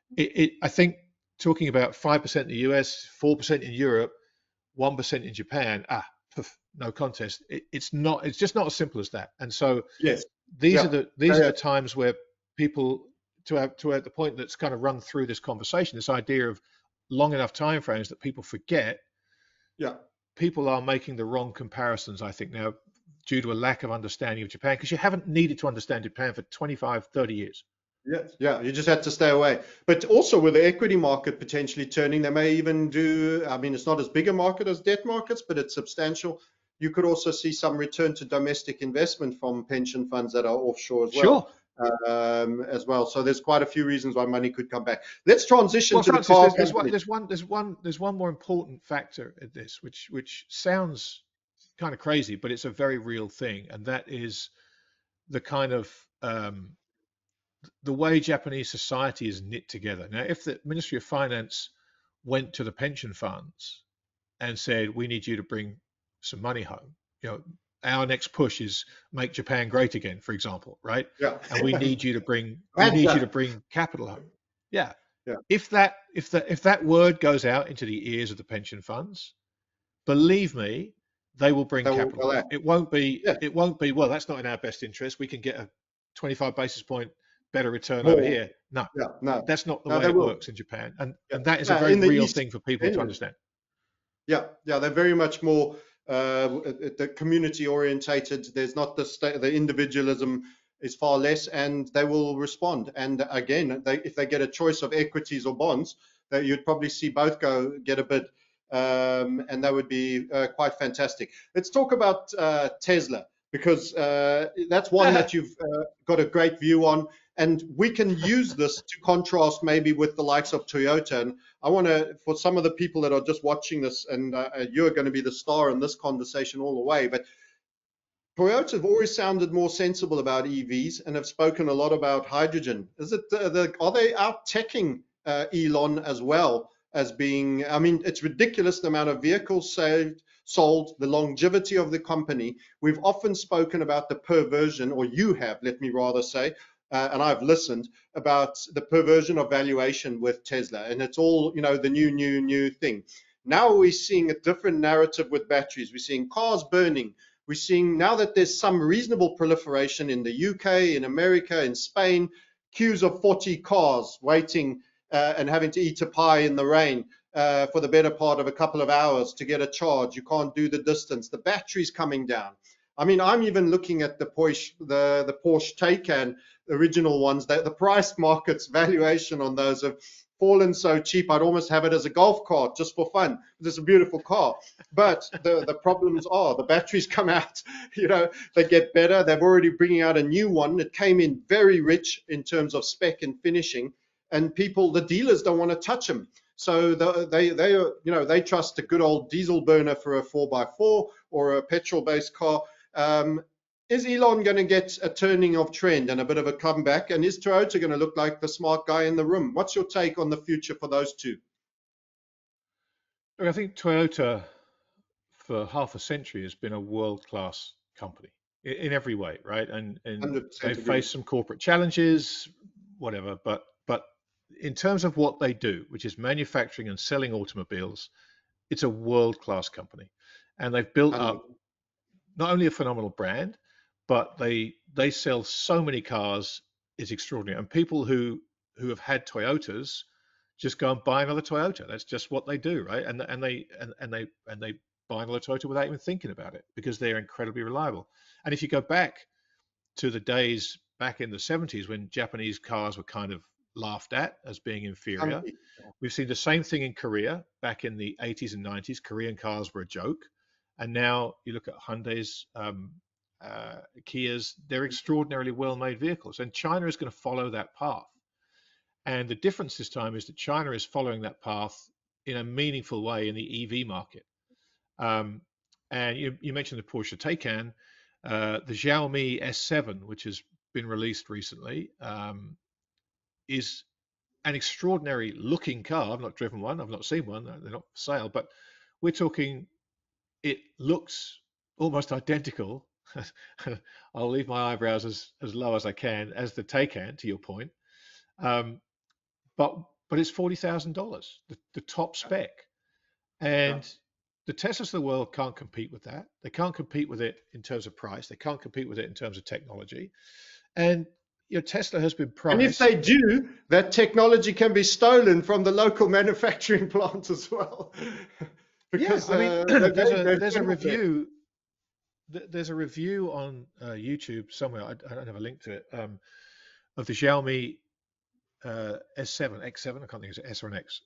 I think talking about 5% in the US, 4% in Europe, 1% in Japan, no contest. It's just not as simple as that. And so Yes. these are Yeah. the times where people to the point that's kind of run through this conversation, this idea of long enough timeframes that people forget, Yeah. people are making the wrong comparisons, I think, now due to a lack of understanding of Japan, because you haven't needed to understand Japan for 25, 30 years. Yes. Yeah. You just had to stay away. But also with the equity market potentially turning, they may even do, I mean, it's not as big a market as debt markets, but it's substantial. You could also see some return to domestic investment from pension funds that are offshore Sure. as well. So there's quite a few reasons why money could come back. Let's transition Well, to the Francis, car there's company. one more important factor at this, which sounds kind of crazy, but it's a very real thing, and that is the kind of the way Japanese society is knit together. Now, if the Ministry of Finance went to the pension funds and said, "We need you to bring some money home," our next push is make Japan great again, for example, right? Yeah. And we need you to bring And done. capital home. Yeah. Yeah. If that word goes out into the ears of the pension funds, believe me, they will bring They will, capital they'll home. act. Yeah. It won't be, well, that's not in our best interest. We can get a 25 basis point better return over More. here. No, Yeah. No. that's not the No, way they it will. works in Japan. And Yeah. that is a No, very in the real East, thing for people to genuine. understand. Yeah, yeah, they're very much more the community orientated. There's not the individualism is far less, and they will respond. And again, if they get a choice of equities or bonds, that you'd probably see both get a bid, and that would be quite fantastic. Let's talk about Tesla, because that's one that you've got a great view on, and we can use this to contrast maybe with the likes of Toyota. And I want to, for some of the people that are just watching this, and you're going to be the star in this conversation all the way, but Toyota have always sounded more sensible about EVs and have spoken a lot about hydrogen. Is it are they out teching Elon as well as being? I mean, it's ridiculous the amount of vehicles sold, the longevity of the company. We've often spoken about the perversion, or you have, let me rather say, and I've listened about the perversion of valuation with Tesla, and it's all the new thing. Now we're seeing a different narrative with batteries. We're seeing cars burning. We're seeing now that there's some reasonable proliferation in the UK, in America, in Spain, queues of 40 cars waiting and having to eat a pie in the rain for the better part of a couple of hours to get a charge. You can't do the distance. The battery's coming down. I mean, I'm even looking at the Porsche Taycan original ones. The price markets valuation on those have fallen so cheap. I'd almost have it as a golf cart just for fun. It's a beautiful car, but the problems are the batteries come out. They get better. They're already bringing out a new one. It came in very rich in terms of spec and finishing, and the dealers don't want to touch them. So they trust a good old diesel burner for a 4x4 or a petrol-based car. Is Elon going to get a turning of trend and a bit of a comeback? And is Toyota going to look like the smart guy in the room? What's your take on the future for those two? Look, I think Toyota for half a century has been a world-class company in every way, right? And 100% they agree. face some corporate challenges, whatever, but in terms of what they do, which is manufacturing and selling automobiles, it's a world-class company. And they've built up not only a phenomenal brand, but they sell so many cars, it's extraordinary. And people who have had Toyotas just go and buy another Toyota. That's just what they do, right? And they buy another Toyota without even thinking about it because they're incredibly reliable. And if you go back to the days back in the 70s when Japanese cars were kind of laughed at as being inferior, we've seen the same thing in Korea back in the 80s and 90s. Korean cars were a joke. And now you look at Hyundai's, Kia's, they're extraordinarily well-made vehicles. And China is going to follow that path. And the difference this time is that China is following that path in a meaningful way in the EV market. And you mentioned the Porsche Taycan, the Xiaomi S7, which has been released recently, is an extraordinary looking car. I've not driven one. I've not seen one. They're not for sale. But we're talking, it looks almost identical. I'll leave my eyebrows as low as I can as the Taycan, to your point. But it's $40,000, the top spec. And the Teslas of the world can't compete with that. They can't compete with it in terms of price. They can't compete with it in terms of technology. And Tesla has been priced. And if they do, that technology can be stolen from the local manufacturing plant as well. Because there's a review. There's a review on YouTube somewhere. I don't have a link to it of the Xiaomi S7, X7. I can't think if it's S or an X.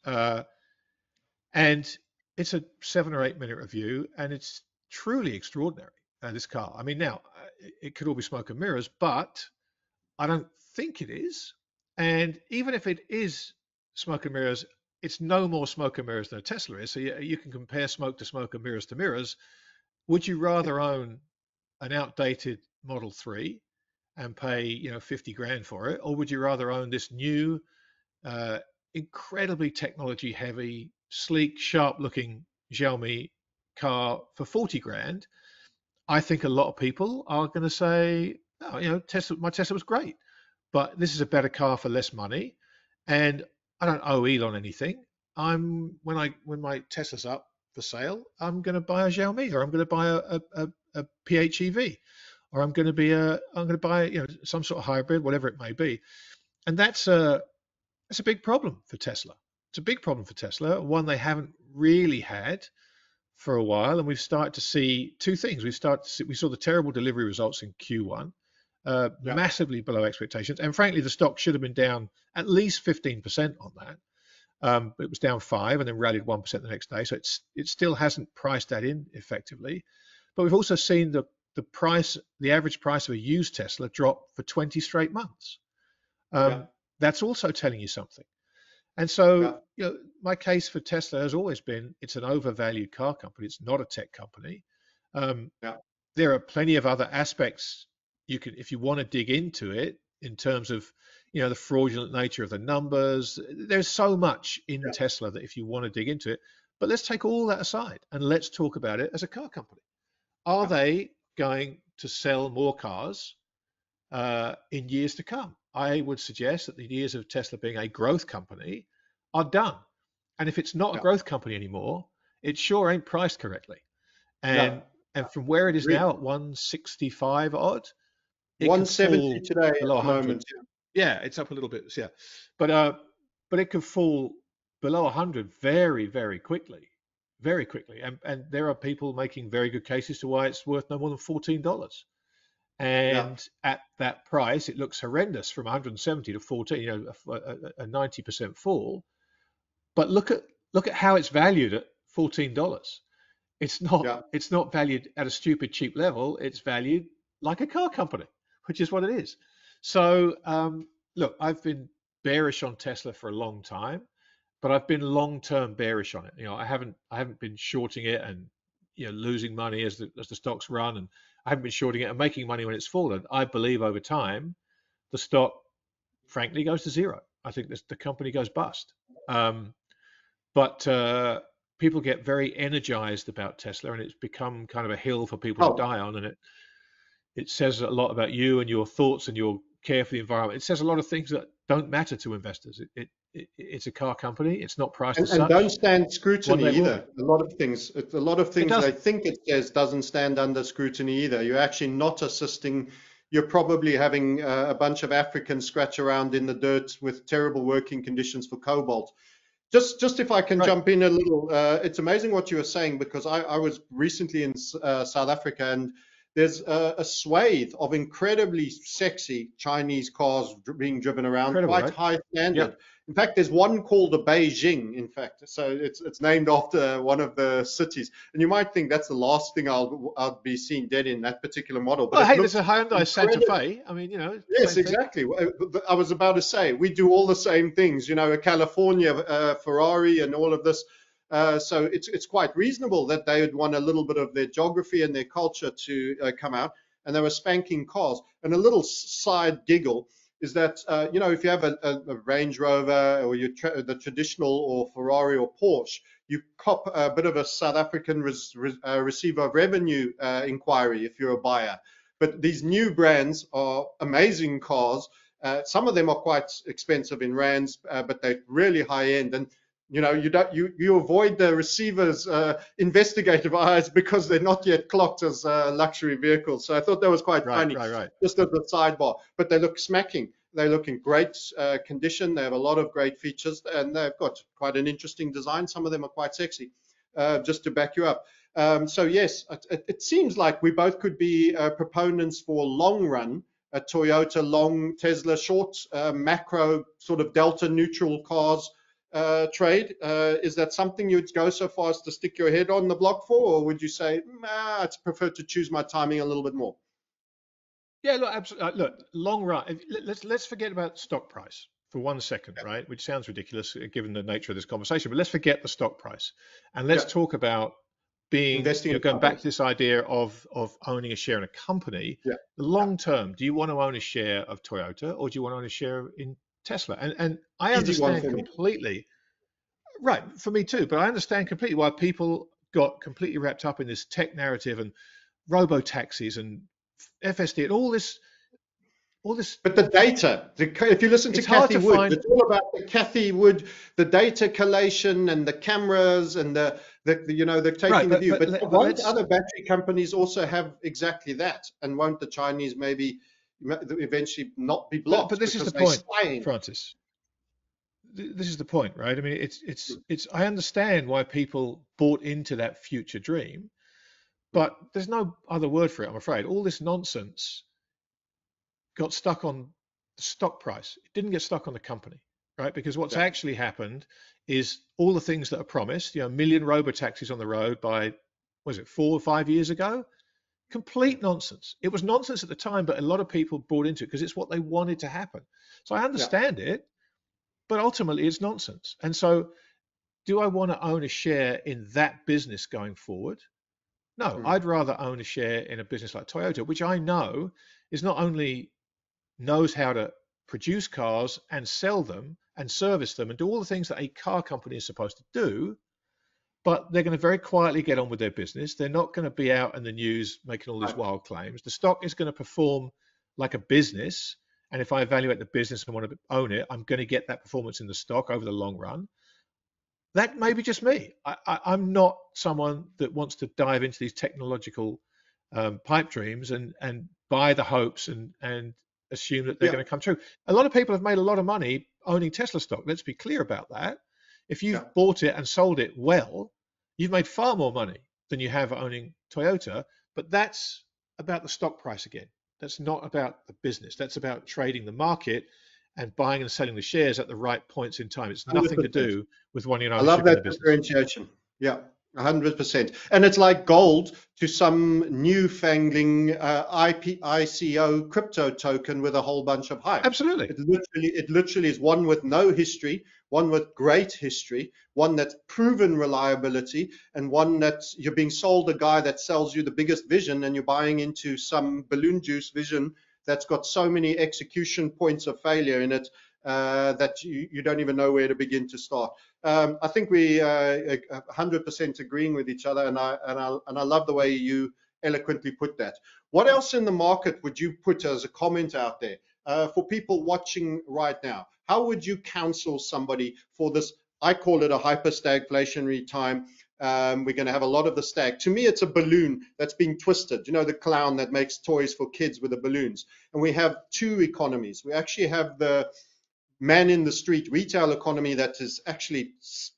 And it's a 7 or 8 minute review, and it's truly extraordinary. This car. I mean, now it could all be smoke and mirrors, but I don't think it is. And even if it is smoke and mirrors, it's no more smoke and mirrors than a Tesla is. So you can compare smoke and mirrors to mirrors. Would you rather own an outdated Model 3 and pay 50 grand for it, or would you rather own this new, incredibly technology heavy, sleek, sharp looking Xiaomi car for 40 grand? I think a lot of people are going to say, oh, my Tesla was great, but this is a better car for less money, and I don't owe Elon anything. When my Tesla's up for sale, I'm going to buy a Xiaomi, or I'm going to buy a PHEV, or I'm going to buy some sort of hybrid, whatever it may be, and that's a big problem for Tesla. It's a big problem for Tesla, one they haven't really had for a while, and we've started to see two things. We saw the terrible delivery results in Q1, massively below expectations, and frankly, the stock should have been down at least 15% on that. But it was down 5% and then rallied 1% the next day, so it still hasn't priced that in effectively. But we've also seen the average price of a used Tesla drop for 20 straight months. That's also telling you something. And so, my case for Tesla has always been it's an overvalued car company. It's not a tech company. There are plenty of other aspects if you want to dig into it, in terms of the fraudulent nature of the numbers. There's so much in Tesla that if you want to dig into it, but let's take all that aside and let's talk about it as a car company. Are they going to sell more cars in years to come? I would suggest that the years of Tesla being a growth company are done. And if it's not a growth company anymore, it sure ain't priced correctly. And from where it is now at 165 odd, 170 today at the moment. Yeah, it's up a little bit. Yeah, but it could fall below 100 very, very quickly, very quickly. And there are people making very good cases to why it's worth no more than $14. Yeah. And at that price, it looks horrendous from 170 to 14, a 90% fall. But look at how it's valued at $14. Yeah. It's not valued at a stupid cheap level. It's valued like a car company, which is what it is. So look, I've been bearish on Tesla for a long time, but I've been long-term bearish on it. I haven't been shorting it and losing money as the stocks run, and I haven't been shorting it and making money when it's fallen. I believe over time the stock, frankly, goes to zero. I think the company goes bust. But people get very energized about Tesla, and it's become kind of a hill for people to Oh, die on. And it says a lot about you and your thoughts and your care for the environment. It says a lot of things that don't matter to investors. It's a car company. It's not priced as and don't such. stand One scrutiny day will either. be. A lot of It things they doesn't. think it says doesn't stand under scrutiny either. You're actually not assisting. You're probably having a bunch of Africans scratch around in the dirt with terrible working conditions for cobalt. Just if I can Right. jump in a little, it's amazing what you were saying, because I was recently in South Africa, and there's a swathe of incredibly sexy Chinese cars being driven around, Incredible, quite right? high standard. Yep. In fact, there's one called the Beijing, in fact. So it's named after one of the cities. And you might think that's the last thing I'll be seen dead in, that particular model, but Well, it hey, there's looks a Hyundai Santa incredible. Fe. I mean, Yes, same thing. exactly. I was about to say, we do all the same things, a California Ferrari and all of this. So it's quite reasonable that they would want a little bit of their geography and their culture to come out. And they were spanking cars. And a little side giggle is that, if you have a Range Rover, or the traditional, or Ferrari or Porsche, you cop a bit of a South African receiver of revenue inquiry if you're a buyer. But these new brands are amazing cars. Some of them are quite expensive in rands, but they're really high end. And you avoid the receiver's investigative eyes because they're not yet clocked as luxury vehicles. So I thought that was quite Right, funny, right, right. just as a sidebar. But they look smacking. They look in great condition. They have a lot of great features, and they've got quite an interesting design. Some of them are quite sexy. Just to back you up. So yes, it seems like we both could be proponents for long run, a Toyota long, Tesla short, macro sort of delta neutral cars trade. Is that something you'd go so far as to stick your head on the block for, or would you say, I'd prefer to choose my timing a little bit more? Yeah, look, absolutely. Look, long run. Let's forget about stock price for 1 second, Yeah. right? Which sounds ridiculous given the nature of this conversation. But let's forget the stock price, and let's Yeah. talk about being, Investing in going back companies. to this idea of owning a share in a company. Yeah. The long term, do you want to own a share of Toyota, or do you want to own a share in Tesla? And I Easy one understand for me. completely. Right, for me too. But I understand completely why people got completely wrapped up in this tech narrative and robo taxis and FSD and all this. But the data, if you listen to It's hard Kathy to Wood, find. it's all about the Kathy Wood, the data collation and the cameras and they're Right, taking the view. But but won't let's. other battery companies also have exactly that? And won't the Chinese maybe eventually not be But blocked this is because the they're point, spying? Francis. This is the point, right? I mean, it's. I understand why people bought into that future dream, but there's no other word for it, I'm afraid. All this nonsense got stuck on the stock price. It didn't get stuck on the company, right? Because what's Yeah, actually happened is all the things that are promised, a million robo taxis on the road by, was it 4 or 5 years ago? Complete nonsense. It was nonsense at the time, but a lot of people bought into it because it's what they wanted to happen. So I yeah, understand it, but ultimately it's nonsense. And so, do I want to own a share in that business going forward? No, mm, I'd rather own a share in a business like Toyota, which I know is not only knows how to produce cars and sell them and service them and do all the things that a car company is supposed to do, but they're going to very quietly get on with their business. They're not going to be out in the news making all these right, wild claims. The stock is going to perform like a business. And if I evaluate the business and want to own it, I'm going to get that performance in the stock over the long run. That may be just me. I'm not someone that wants to dive into these technological pipe dreams and buy the hopes and assume that they're yeah, going to come true. A lot of people have made a lot of money owning Tesla stock. Let's be clear about that. If yeah, you've bought it and sold it well, You've made far more money than you have owning Toyota, but that's about the stock price again. That's not about the business. That's about trading the market and buying and selling the shares at the right points in time. It's nothing to 100%. do with wanting I love ownership in that the business. differentiation. Yeah, 100%. And it's like gold to some newfangling ICO crypto token with a whole bunch of hype. Absolutely. It literally is one with no history, one with great history, one that's proven reliability, and one that you're being sold a guy that sells you the biggest vision, and you're buying into some balloon juice vision that's got so many execution points of failure in it that you don't even know where to begin to start. I think we 100% agreeing with each other, and I love the way you eloquently put that. What else in the market would you put as a comment out there for people watching right now? How would you counsel somebody for this? I call it a hyper stagflationary time. We're going to have a lot of the stag. To me, it's a balloon that's being twisted. You know, the clown that makes toys for kids with the balloons. And we have two economies. We actually have the man in the street retail economy that is actually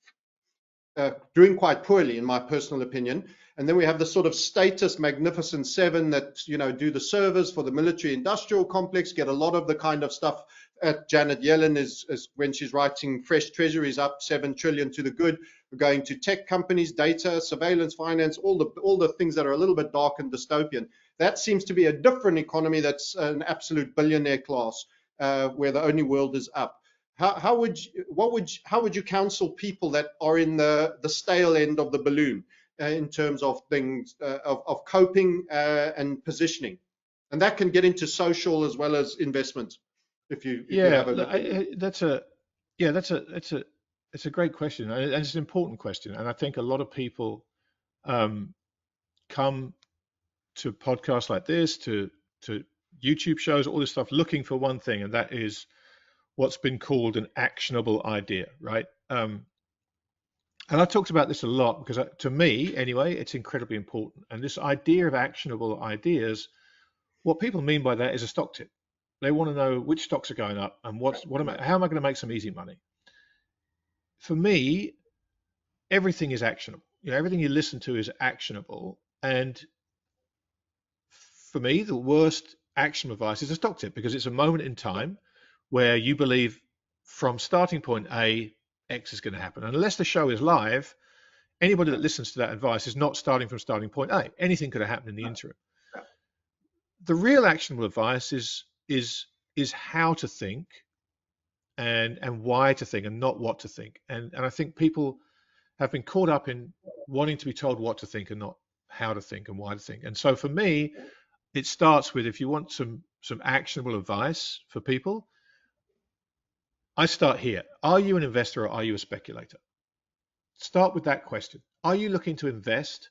doing quite poorly, in my personal opinion. And then we have the sort of status magnificent seven that, you know, do the servers for the military industrial complex, get a lot of the kind of stuff at Janet Yellen is when she's writing fresh treasuries up 7 trillion to the good. We're going to tech companies, data, surveillance, finance, all the things that are a little bit dark and dystopian. That seems to be a different economy that's an absolute billionaire class, where the only world is up. How would you counsel people that are in the stale end of the balloon in terms of things of coping and positioning, and that can get into social as well as investment. If you Yeah, have a that's a yeah, it's a great question, and it's an important question. And I think a lot of people um, come to podcasts like this, to YouTube shows, all this stuff, looking for one thing, and that is what's been called an actionable idea, right? And I've talked about this a lot because to me, anyway, it's incredibly important. And this idea of actionable ideas, what people mean by that is a stock tip. They want to know which stocks are going up and how am I going to make some easy money? For me, everything is actionable. You know, everything you listen to is actionable. And for me, the worst action advice is a stock tip because it's a moment in time where you believe from starting point A, X is going to happen. And unless the show is live, anybody that listens to that advice is not starting from starting point A. Anything could have happened in the interim. The real actionable advice is how to think and why to think and not what to think. And I think people have been caught up in wanting to be told what to think and not how to think and why to think. And so for me, it starts with, if you want some actionable advice for people, I start here. Are you an investor or are you a speculator? Start with that question. Are you looking to invest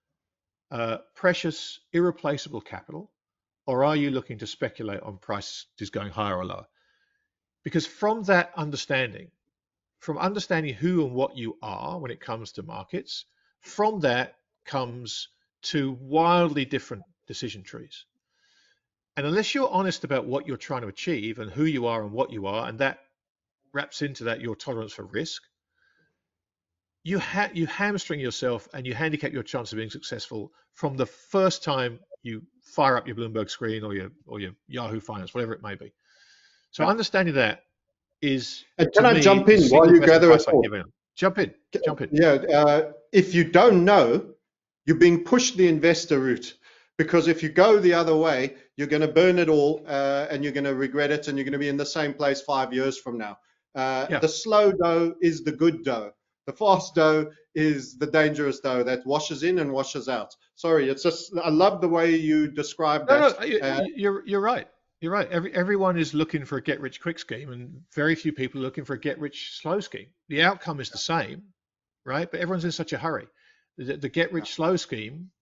precious, irreplaceable capital, or are you looking to speculate on prices going higher or lower? Because from that understanding, from understanding who and what you are when it comes to markets, from that comes two wildly different decision trees. And unless you're honest about what you're trying to achieve and who you are and what you are, and that wraps into that your tolerance for risk, you hamstring yourself and you handicap your chance of being successful from the first time you fire up your Bloomberg screen or your Yahoo Finance, whatever it may be. So understanding that is, and to can I me, jump the in single while you best gather a advice I can thought? give anyone. Jump in. Yeah, if you don't know, you're being pushed the investor route. Because if you go the other way, you're going to burn it all, and you're going to regret it, and you're going to be in the same place 5 years from now. Yeah. The slow dough is the good dough. The fast dough is the dangerous dough that washes in and washes out. Sorry, it's just, I love the way you describe that. No, you're right. You're right. Everyone is looking for a get rich quick scheme, and very few people are looking for a get rich slow scheme. The outcome is the same, right? But everyone's in such a hurry. The get rich slow scheme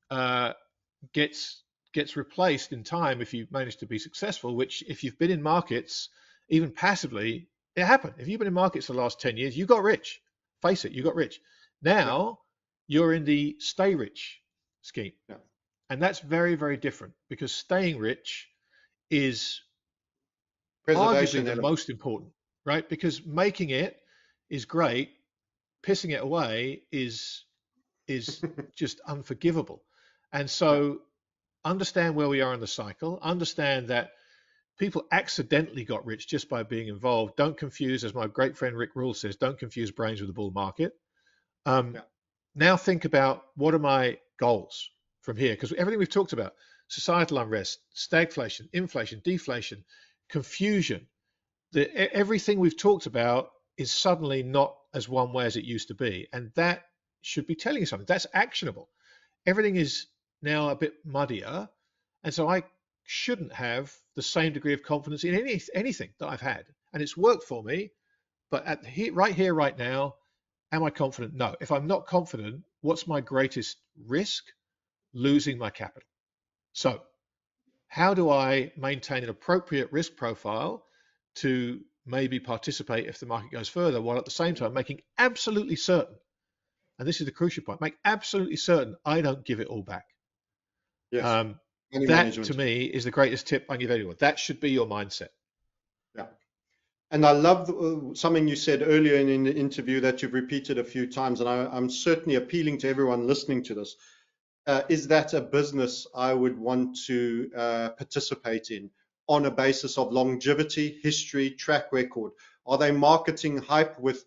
gets replaced in time if you manage to be successful. Which, if you've been in markets, even passively, it happened. If you've been in markets for the last 10 years, you got rich. Face it, you got rich. Now you're in the stay rich scheme. Yeah. And that's very, very different, because staying rich is Preservation arguably the element. most important, right? Because making it is great, pissing it away is is just unforgivable. And so understand where we are in the cycle, understand that people accidentally got rich just by being involved. Don't confuse, as my great friend Rick Rule says, don't confuse brains with the bull market. Yeah. Now think about, what are my goals from here? Because everything we've talked about, societal unrest, stagflation, inflation, deflation, confusion, everything we've talked about is suddenly not as one way as it used to be. And that should be telling you something. That's actionable. Everything is now a bit muddier. And so I shouldn't have the same degree of confidence in anything that I've had. And it's worked for me. But right here, right now, am I confident? No. If I'm not confident, what's my greatest risk? Losing my capital. So how do I maintain an appropriate risk profile to maybe participate if the market goes further, while at the same time making absolutely certain, and this is the crucial point, make absolutely certain I don't give it all back. Yes. That to me is the greatest tip I can give anyone. That should be your mindset. Yeah. And I love something you said earlier in the interview that you've repeated a few times, and I'm certainly appealing to everyone listening to this. Is that a business I would want to participate in on a basis of longevity, history, track record? Are they marketing hype with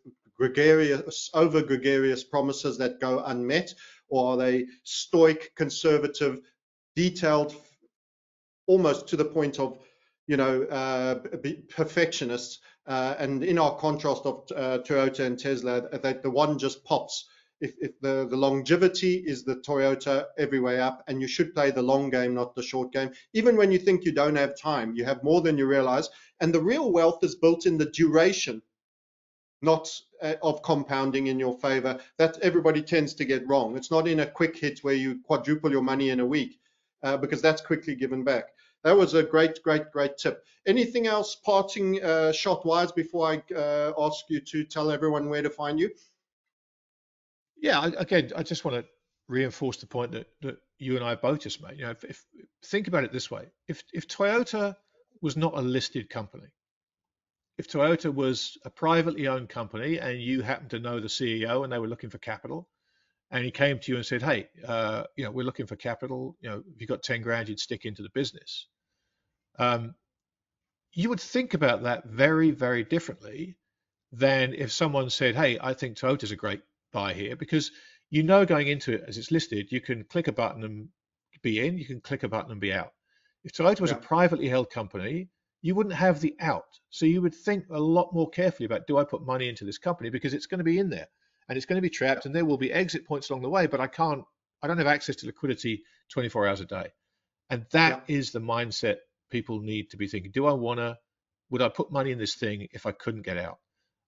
over gregarious promises that go unmet, or are they stoic, conservative, detailed, almost to the point of, perfectionists? And in our contrast of Toyota and Tesla, that the one just pops. If the longevity is the Toyota every way up, and you should play the long game, not the short game. Even when you think you don't have time, you have more than you realize. And the real wealth is built in the duration, not of compounding in your favor. That everybody tends to get wrong. It's not in a quick hit where you quadruple your money in a week, because that's quickly given back. That was a great tip. Anything else parting shot wise before I ask you to tell everyone where to find you? Yeah, again, I just want to reinforce the point that you and I both just made. If think about it this way: if Toyota was not a listed company, if Toyota was a privately owned company, and you happen to know the CEO and they were looking for capital, and he came to you and said, "Hey, we're looking for capital. If you got 10 grand, you'd stick into the business." You would think about that very, very differently than if someone said, "Hey, I think Toyota's a great buy here," because going into it as it's listed, you can click a button and be in, you can click a button and be out. If Toyota was a privately held company, you wouldn't have the out. So you would think a lot more carefully about, do I put money into this company, because it's going to be in there and it's going to be trapped, and there will be exit points along the way, but I don't have access to liquidity 24 hours a day. And that is the mindset people need to be thinking. Would I put money in this thing if I couldn't get out?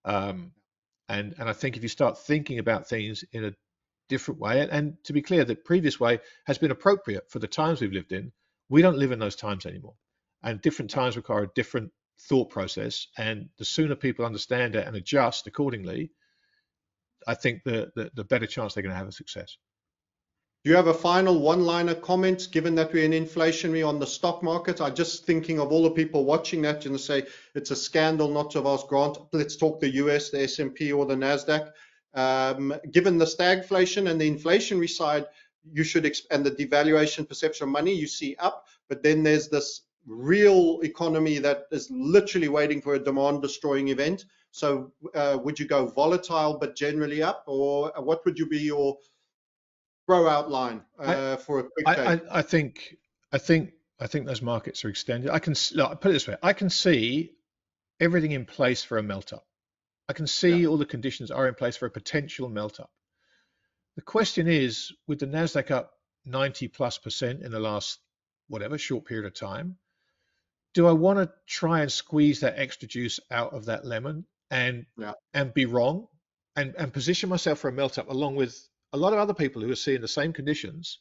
And I think if you start thinking about things in a different way, and to be clear, the previous way has been appropriate for the times we've lived in. We don't live in those times anymore, and different times require a different thought process. And the sooner people understand it and adjust accordingly, I think the better chance they're going to have of success. Do you have a final one-liner comment, given that we're in inflationary on the stock market? I'm just thinking of all the people watching that and say it's a scandal not to have asked Grant. Let's talk the US, the S&P or the NASDAQ. Given the stagflation and the inflationary side, you should, and the devaluation perception of money, you see up. But then there's this real economy that is literally waiting for a demand-destroying event. So would you go volatile but generally up, or what would you be your throw outline for a quick take? I think those markets are extended. I can put it this way: I can see everything in place for a melt up. I can see all the conditions are in place for a potential melt up. The question is, with the Nasdaq up 90+% in the last short period of time, do I want to try and squeeze that extra juice out of that lemon and be wrong and position myself for a melt up along with a lot of other people who are seeing the same conditions?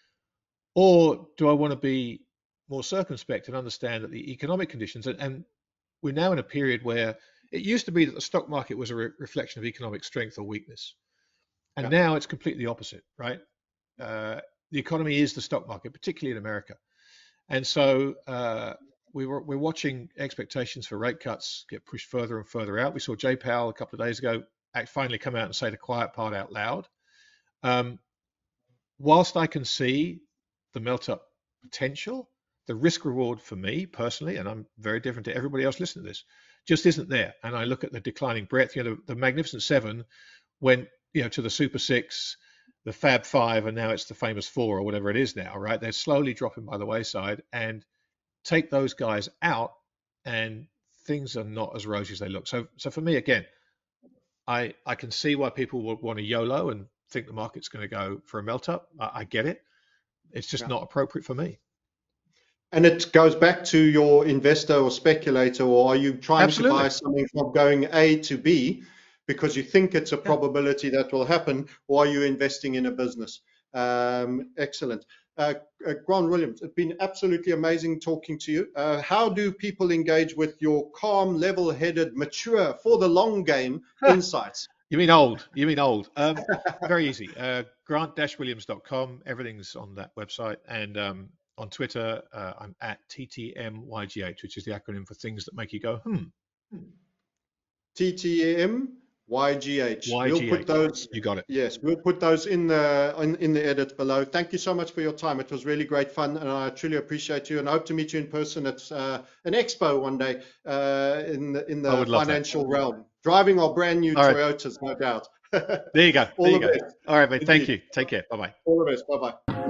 Or do I want to be more circumspect and understand that the economic conditions, and we're now in a period where it used to be that the stock market was a reflection of economic strength or weakness. And now it's completely the opposite, right? The economy is the stock market, particularly in America. And so we're watching expectations for rate cuts get pushed further and further out. We saw Jay Powell a couple of days ago finally come out and say the quiet part out loud. whilst I can see the melt up potential, the risk reward for me personally, and I'm very different to everybody else listening to this, just isn't there. And I look at the declining breadth. The Magnificent Seven went, to the Super Six, the Fab Five, and now it's the famous Four or whatever it is now, right? They're slowly dropping by the wayside, and take those guys out, and things are not as rosy as they look. So for me, again, I can see why people would want to YOLO and think the market's going to go for a melt up. I get it. It's just not appropriate for me. And it goes back to your investor or speculator, or are you trying to buy something from going A to B because you think it's a probability that will happen, or are you investing in a business? Excellent. Grant Williams, it's been absolutely amazing talking to you. How do people engage with your calm, level-headed, mature, for the long game insights? You mean old? Very easy. Grant-Williams.com. Everything's on that website. And on Twitter, I'm at TTMYGH, which is the acronym for things that make you go, TTMYGH. We'll put those. You got it. Yes, we'll put those in the edit below. Thank you so much for your time. It was really great fun, and I truly appreciate you. And I hope to meet you in person at an expo one day in the financial realm. Driving our brand new Toyotas, no doubt. There you go. All right, mate. Thank you. Take care. Bye bye. All the best. Bye bye.